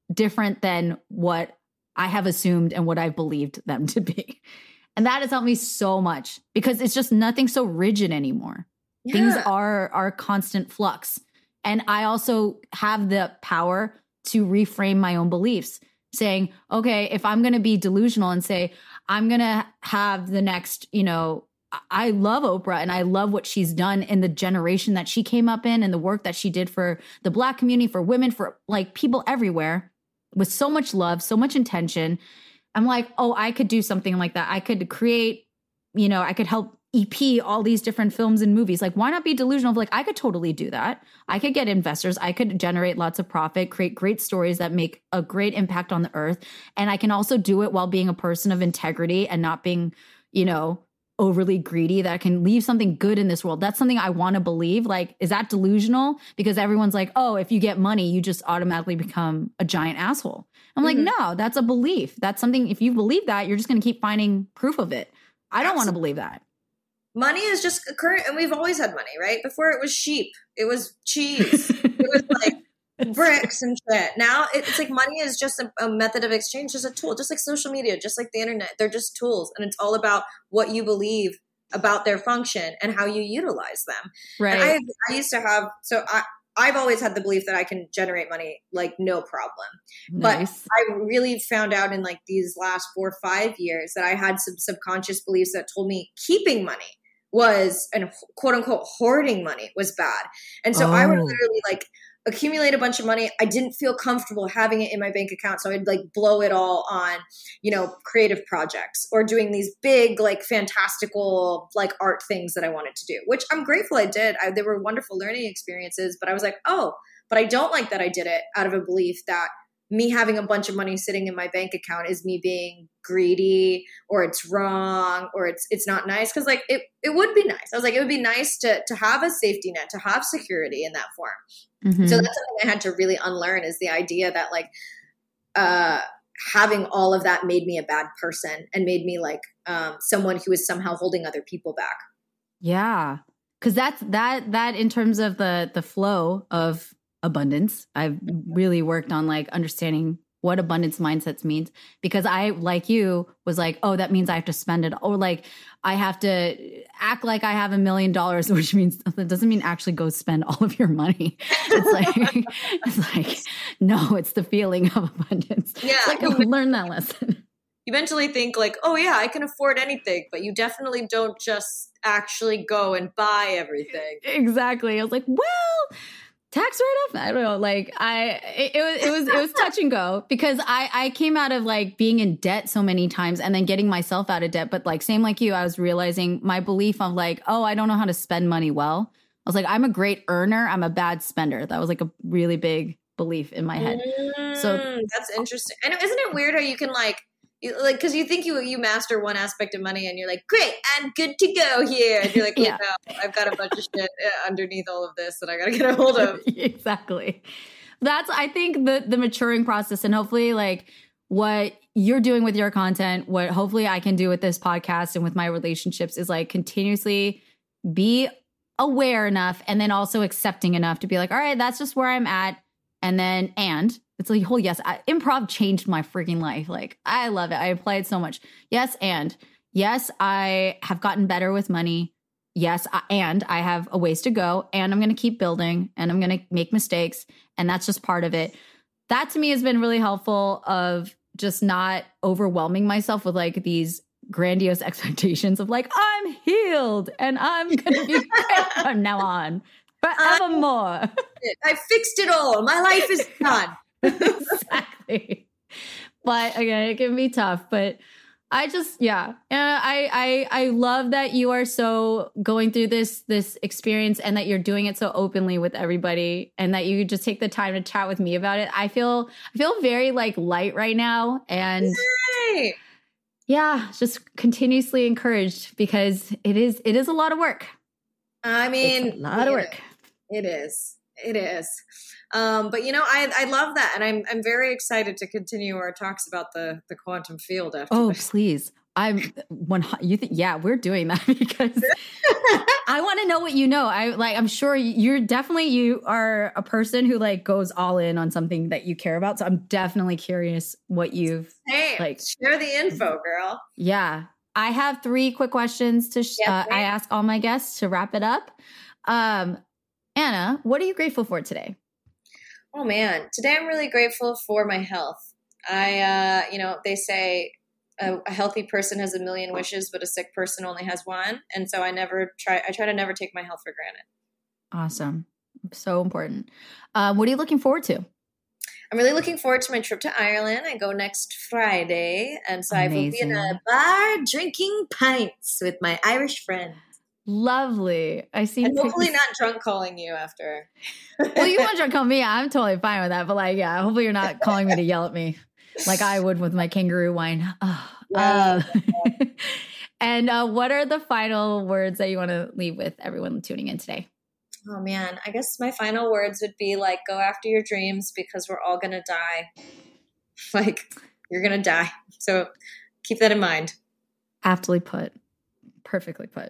Speaker 3: different than what I have assumed and what I've believed them to be. And that has helped me so much because it's just nothing so rigid anymore. Yeah. Things are are constant flux. And I also have the power to reframe my own beliefs, saying, okay, if I'm going to be delusional and say, I'm going to have the next, you know, I love Oprah and I love what she's done in the generation that she came up in and the work that she did for the Black community, for women, for like people everywhere with so much love, so much intention. I'm like, oh, I could do something like that. I could create, you know, I could help E P all these different films and movies. Like, why not be delusional? Like, I could totally do that. I could get investors. I could generate lots of profit, create great stories that make a great impact on the earth. And I can also do it while being a person of integrity and not being, you know, overly greedy, that I can leave something good in this world. That's something I want to believe. Like, is that delusional? Because everyone's like, oh, if you get money, you just automatically become a giant asshole. I'm mm-hmm. like, no, that's a belief. That's something, if you believe that, you're just going to keep finding proof of it. I don't want to believe that.
Speaker 5: Money is just a current, and we've always had money, right? Before it was sheep, it was cheese, it was like bricks and shit. Now it's like money is just a, a method of exchange, just a tool, just like social media, just like the internet. They're just tools, and it's all about what you believe about their function and how you utilize them. Right. And I, I used to have, so I, I've always had the belief that I can generate money like no problem. Nice. But I really found out in like these last four or five years that I had some subconscious beliefs that told me keeping money was, and quote unquote hoarding money was bad. And so oh. I would literally like accumulate a bunch of money. I didn't feel comfortable having it in my bank account. So I'd like blow it all on, you know, creative projects or doing these big, like fantastical, like art things that I wanted to do, which I'm grateful I did. I, they were wonderful learning experiences, but I was like, oh, but I don't like that I did it out of a belief that me having a bunch of money sitting in my bank account is me being greedy or it's wrong or it's it's not nice. Cause like it, it would be nice. I was like, it would be nice to to have a safety net, to have security in that form. Mm-hmm. So that's something I had to really unlearn, is the idea that like uh, having all of that made me a bad person and made me like um, someone who is somehow holding other people back.
Speaker 3: Yeah. Cause that's that, that in terms of the, the flow of abundance, I've really worked on like understanding what abundance mindsets means, because I, like you, was like, oh, that means I have to spend it, or like I have to act like I have a million dollars, which means that doesn't mean actually go spend all of your money. It's like, it's like, no, it's the feeling of abundance. Yeah, it's like, oh, learn that lesson.
Speaker 5: You mentally think like, oh yeah, I can afford anything, but you definitely don't just actually go and buy everything.
Speaker 3: Exactly. I was like, well, tax write-off? I don't know. Like I, it, it was, it was, it was touch and go, because I, I came out of like being in debt so many times and then getting myself out of debt. But like, same like you, I was realizing my belief of like, oh, I don't know how to spend money well. I was like, I'm a great earner. I'm a bad spender. That was like a really big belief in my head. Mm, so
Speaker 5: that's interesting. And isn't it weird how you can like, You, like, because you think you you master one aspect of money and you're like, great, I'm good to go here. And you're like, yeah. no, I've got a bunch of shit underneath all of this that I got to get a hold of.
Speaker 3: Exactly. That's, I think, the the maturing process, and hopefully like what you're doing with your content, what hopefully I can do with this podcast and with my relationships is like continuously be aware enough and then also accepting enough to be like, all right, that's just where I'm at. And then, and it's like, whole yes, I, improv changed my freaking life. Like, I love it. I apply it so much. Yes, and yes, I have gotten better with money. Yes, I, and I have a ways to go, and I'm going to keep building, and I'm going to make mistakes, and that's just part of it. That to me has been really helpful, of just not overwhelming myself with like these grandiose expectations of like, I'm healed and I'm going to be great from now on forevermore.
Speaker 5: I fixed it all. My life is done.
Speaker 3: Exactly. But again, it can be tough, but I just, yeah. And I, I, I love that you are so going through this, this experience, and that you're doing it so openly with everybody, and that you just take the time to chat with me about it. I feel, I feel very like light right now. And
Speaker 5: Yay!
Speaker 3: yeah, just continuously encouraged, because it is, it is a lot of work.
Speaker 5: I mean,
Speaker 3: it's a lot of work.
Speaker 5: It is. It is. Um, but you know, I I love that, and I'm I'm very excited to continue our talks about the the quantum field after
Speaker 3: oh,
Speaker 5: this.
Speaker 3: Please. I'm one. You think? Yeah, we're doing that because I want to know what you know. I like. I'm sure you're definitely you are a person who like goes all in on something that you care about. So I'm definitely curious what you've
Speaker 5: hey,
Speaker 3: like.
Speaker 5: Share the info, girl.
Speaker 3: Yeah, I have three quick questions to. Sh-
Speaker 5: yeah,
Speaker 3: uh, I ask all my guests to wrap it up. Um, Anna, what are you grateful for today?
Speaker 5: Oh man, today I'm really grateful for my health. I, uh, you know, they say. A, a healthy person has a million wishes, but a sick person only has one. And so I never try, I try to never take my health for granted.
Speaker 3: Awesome. So important. Uh, what are you looking forward to?
Speaker 5: I'm really looking forward to my trip to Ireland. I go next Friday. And so
Speaker 3: Amazing.
Speaker 5: I will be in a bar drinking pints with my Irish friends.
Speaker 3: Lovely. I see.
Speaker 5: And hopefully not drunk calling you after.
Speaker 3: Well, you want drunk call me. I'm totally fine with that. But like, yeah, hopefully you're not calling me to yell at me. Like I would with my kangaroo wine. Oh,
Speaker 5: yeah.
Speaker 3: uh, and uh, what are the final words that you want to leave with everyone tuning in today?
Speaker 5: Oh, man. I guess my final words would be like, go after your dreams because we're all going to die. Like, you're going to die. So keep that in mind.
Speaker 3: Aptly put. Perfectly put.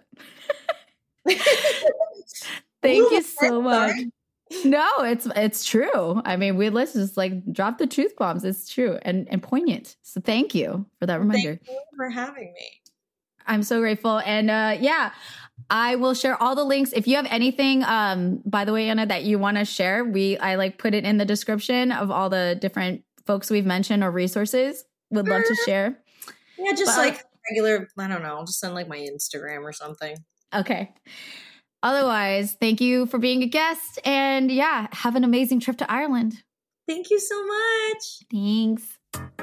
Speaker 3: Thank Ooh, you so much. Sorry. No, it's it's true. I mean, we let's just like drop the truth bombs. It's true and and poignant. So thank you for that reminder.
Speaker 5: Thank you for having me.
Speaker 3: I'm so grateful. And uh, yeah, I will share all the links. If you have anything, um, by the way, Anna, that you want to share, we I like put it in the description of all the different folks we've mentioned or resources. Would love to share.
Speaker 5: Yeah, just but, like regular. I don't know. I'll just send like my Instagram or something.
Speaker 3: Okay. Otherwise, thank you for being a guest. And yeah, have an amazing trip to Ireland.
Speaker 5: Thank you so much.
Speaker 3: Thanks.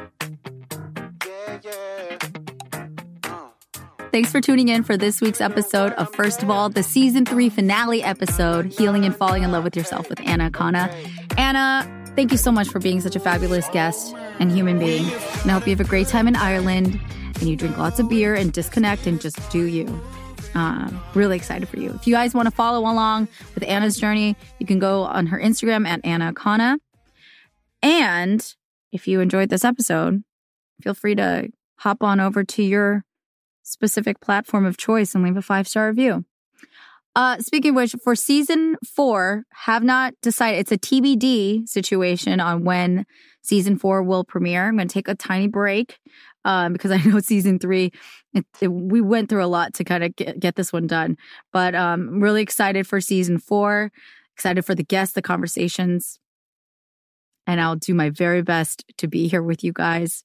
Speaker 3: Yeah, yeah. Oh. Thanks for tuning in for this week's episode of First of All, the season three finale episode, Healing and Falling in Love with Yourself with Anna Akana. Anna, thank you so much for being such a fabulous guest and human being. And I hope you have a great time in Ireland and you drink lots of beer and disconnect and just do you. Um, really excited for you. If you guys want to follow along with Anna's journey, you can go on her Instagram at Anna Akana. And if you enjoyed this episode, feel free to hop on over to your specific platform of choice and leave a five-star review. Uh, speaking of which, for season four, have not decided. It's a T B D situation on when season four will premiere. I'm going to take a tiny break. Um, because I know season three, it, it, we went through a lot to kind of get, get this one done. But um, I'm really excited for season four, excited for the guests, the conversations. And I'll do my very best to be here with you guys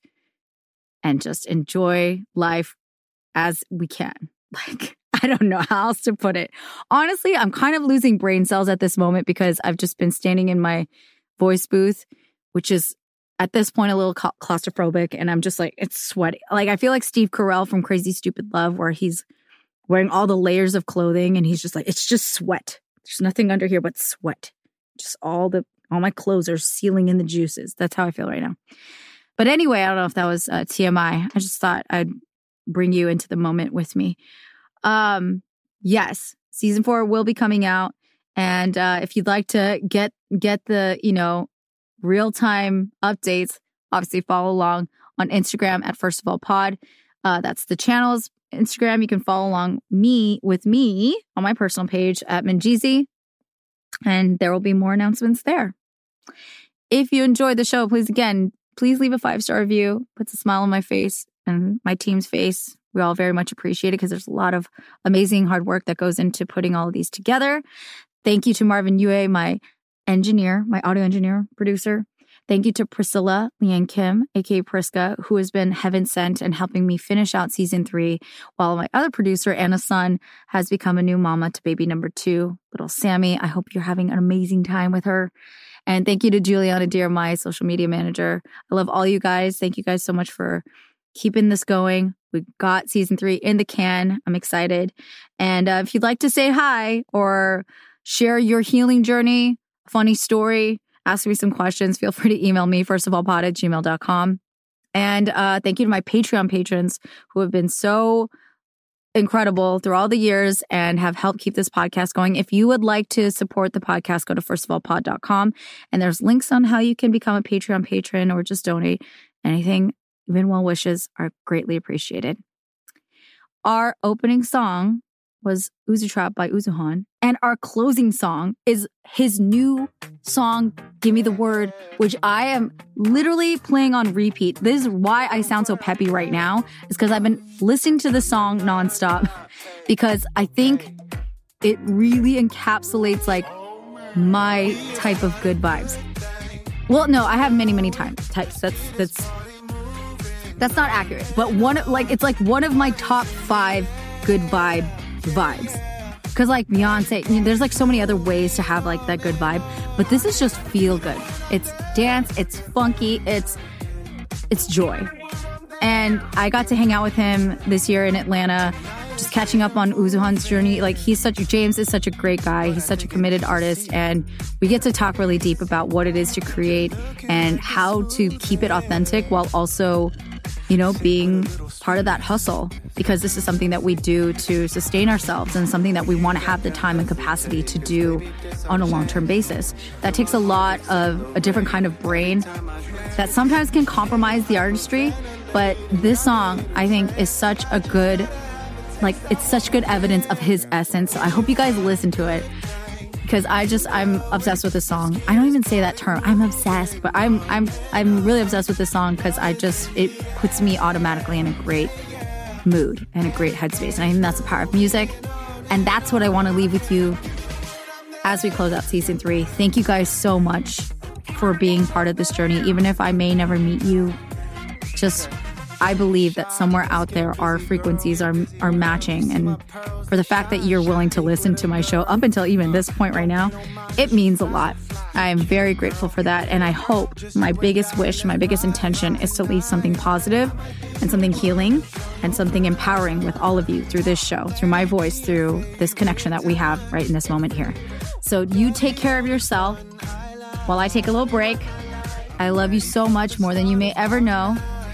Speaker 3: and just enjoy life as we can. Like, I don't know how else to put it. Honestly, I'm kind of losing brain cells at this moment because I've just been standing in my voice booth, which is at this point a little claustrophobic, and I'm just like, it's sweaty. Like, I feel like Steve Carell from Crazy Stupid Love, where he's wearing all the layers of clothing and he's just like, it's just sweat. There's nothing under here but sweat. Just all the, all my clothes are sealing in the juices. That's how I feel right now. But anyway, I don't know if that was uh, T M I. I just thought I'd bring you into the moment with me. Um, yes, season four will be coming out. And uh, if you'd like to get, get the, you know, real-time updates, obviously follow along on Instagram at First of All Pod. Uh, that's the channel's Instagram. You can follow along me with me on my personal page at Minjeezy, and there will be more announcements there. If you enjoyed the show, please, again, please leave a five-star review. Puts a smile on my face and my team's face. We all very much appreciate it because there's a lot of amazing hard work that goes into putting all of these together. Thank you to Marvin Yue, my engineer, my audio engineer, producer. Thank you to Priscilla Leanne Kim, aka Priska, who has been heaven sent and helping me finish out season three, while my other producer, Anna Sun, has become a new mama to baby number two, little Sammy. I hope you're having an amazing time with her. And thank you to Juliana Deer, my social media manager. I love all you guys. Thank you guys so much for keeping this going. We got season three in the can. I'm excited. And uh, if you'd like to say hi or share your healing journey, funny story, ask me some questions, feel free to email me, first of all pod at gmail dot com. And uh, thank you to my Patreon patrons who have been so incredible through all the years and have helped keep this podcast going. If you would like to support the podcast, go to first of all pod dot com. And there's links on how you can become a Patreon patron or just donate. Anything, even well wishes, are greatly appreciated. our opening song was Uzu Trap by Uzuhan. And our closing song is his new song, Give Me the Word, which I am literally playing on repeat. This is why I sound so peppy right now, is because I've been listening to the song nonstop because I think it really encapsulates like my type of good vibes. Well, no, I have many, many times types. That's that's that's not accurate. But one like it's like one of my top five good vibe vibes. Because like Beyonce, you know, there's like so many other ways to have like that good vibe, but this is just feel good. It's dance, it's funky, it's it's joy. And I got to hang out with him this year in Atlanta, just catching up on Uzuhan's journey. Like he's such James is such a great guy. He's such a committed artist, and we get to talk really deep about what it is to create and how to keep it authentic while also, you know, being part of that hustle, because this is something that we do to sustain ourselves and something that we want to have the time and capacity to do on a long-term basis. That takes a lot of a different kind of brain that sometimes can compromise the artistry. But this song, I think, is such a good, like, it's such good evidence of his essence. So I hope you guys listen to it, because I just, I'm obsessed with this song. I don't even say that term. I'm obsessed, but I'm I'm I'm really obsessed with this song because I just, it puts me automatically in a great mood and a great headspace. And I think that's the power of music. And that's what I want to leave with you as we close out season three. Thank you guys so much for being part of this journey. Even if I may never meet you, just, I believe that somewhere out there our frequencies are are matching, and for the fact that you're willing to listen to my show up until even this point right now, it means a lot. I am very grateful for that, and I hope, my biggest wish, my biggest intention is to leave something positive and something healing and something empowering with all of you through this show, through my voice, through this connection that we have right in this moment here. So you take care of yourself while I take a little break. I love you so much, more than you may ever know.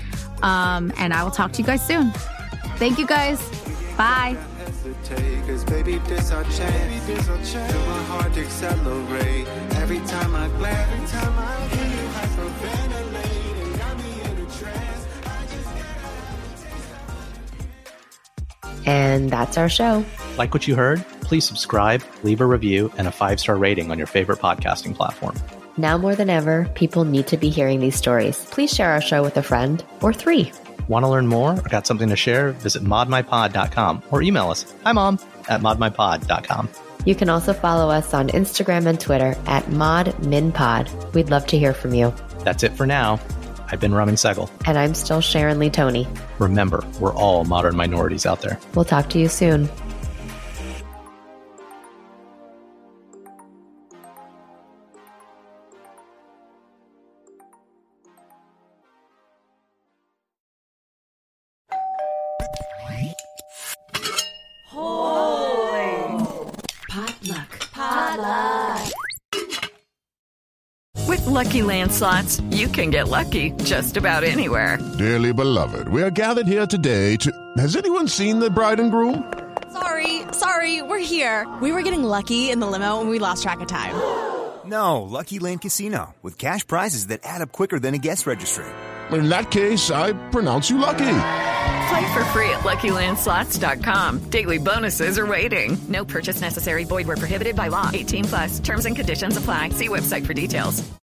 Speaker 3: Um, and I will talk to you guys soon. Thank you guys. Bye. Baby, this our chance. This our chance. To my heart to accelerate. Every time I glance, every time I hear you hyperventilate, and got me in a trance.
Speaker 6: And that's our show.
Speaker 2: Like what you heard? Please subscribe, leave a review, and a five-star rating on your favorite podcasting platform.
Speaker 6: Now more than ever, people need to be hearing these stories. Please share our show with a friend or three.
Speaker 2: Want to learn more or got something to share? Visit mod my pod dot com or email us, hi mom, at mod my pod dot com.
Speaker 6: You can also follow us on Instagram and Twitter at modminpod. We'd love to hear from you.
Speaker 2: That's it for now. I've been Ramin Segal.
Speaker 6: And I'm still Sharon Lee Tony.
Speaker 2: Remember, we're all modern minorities out there.
Speaker 6: We'll talk to you soon.
Speaker 7: Lucky Land Slots, you can get lucky just about anywhere.
Speaker 8: Dearly beloved, we are gathered here today to... Has anyone seen the bride and groom?
Speaker 9: Sorry, sorry, we're here. We were getting lucky in the limo and we lost track of time.
Speaker 10: No, Lucky Land Casino, with cash prizes that add up quicker than a guest registry.
Speaker 8: In that case, I pronounce you lucky.
Speaker 7: Play for free at lucky land slots dot com. Daily bonuses are waiting. No purchase necessary. Void where prohibited by law. eighteen plus. Terms and conditions apply. See website for details.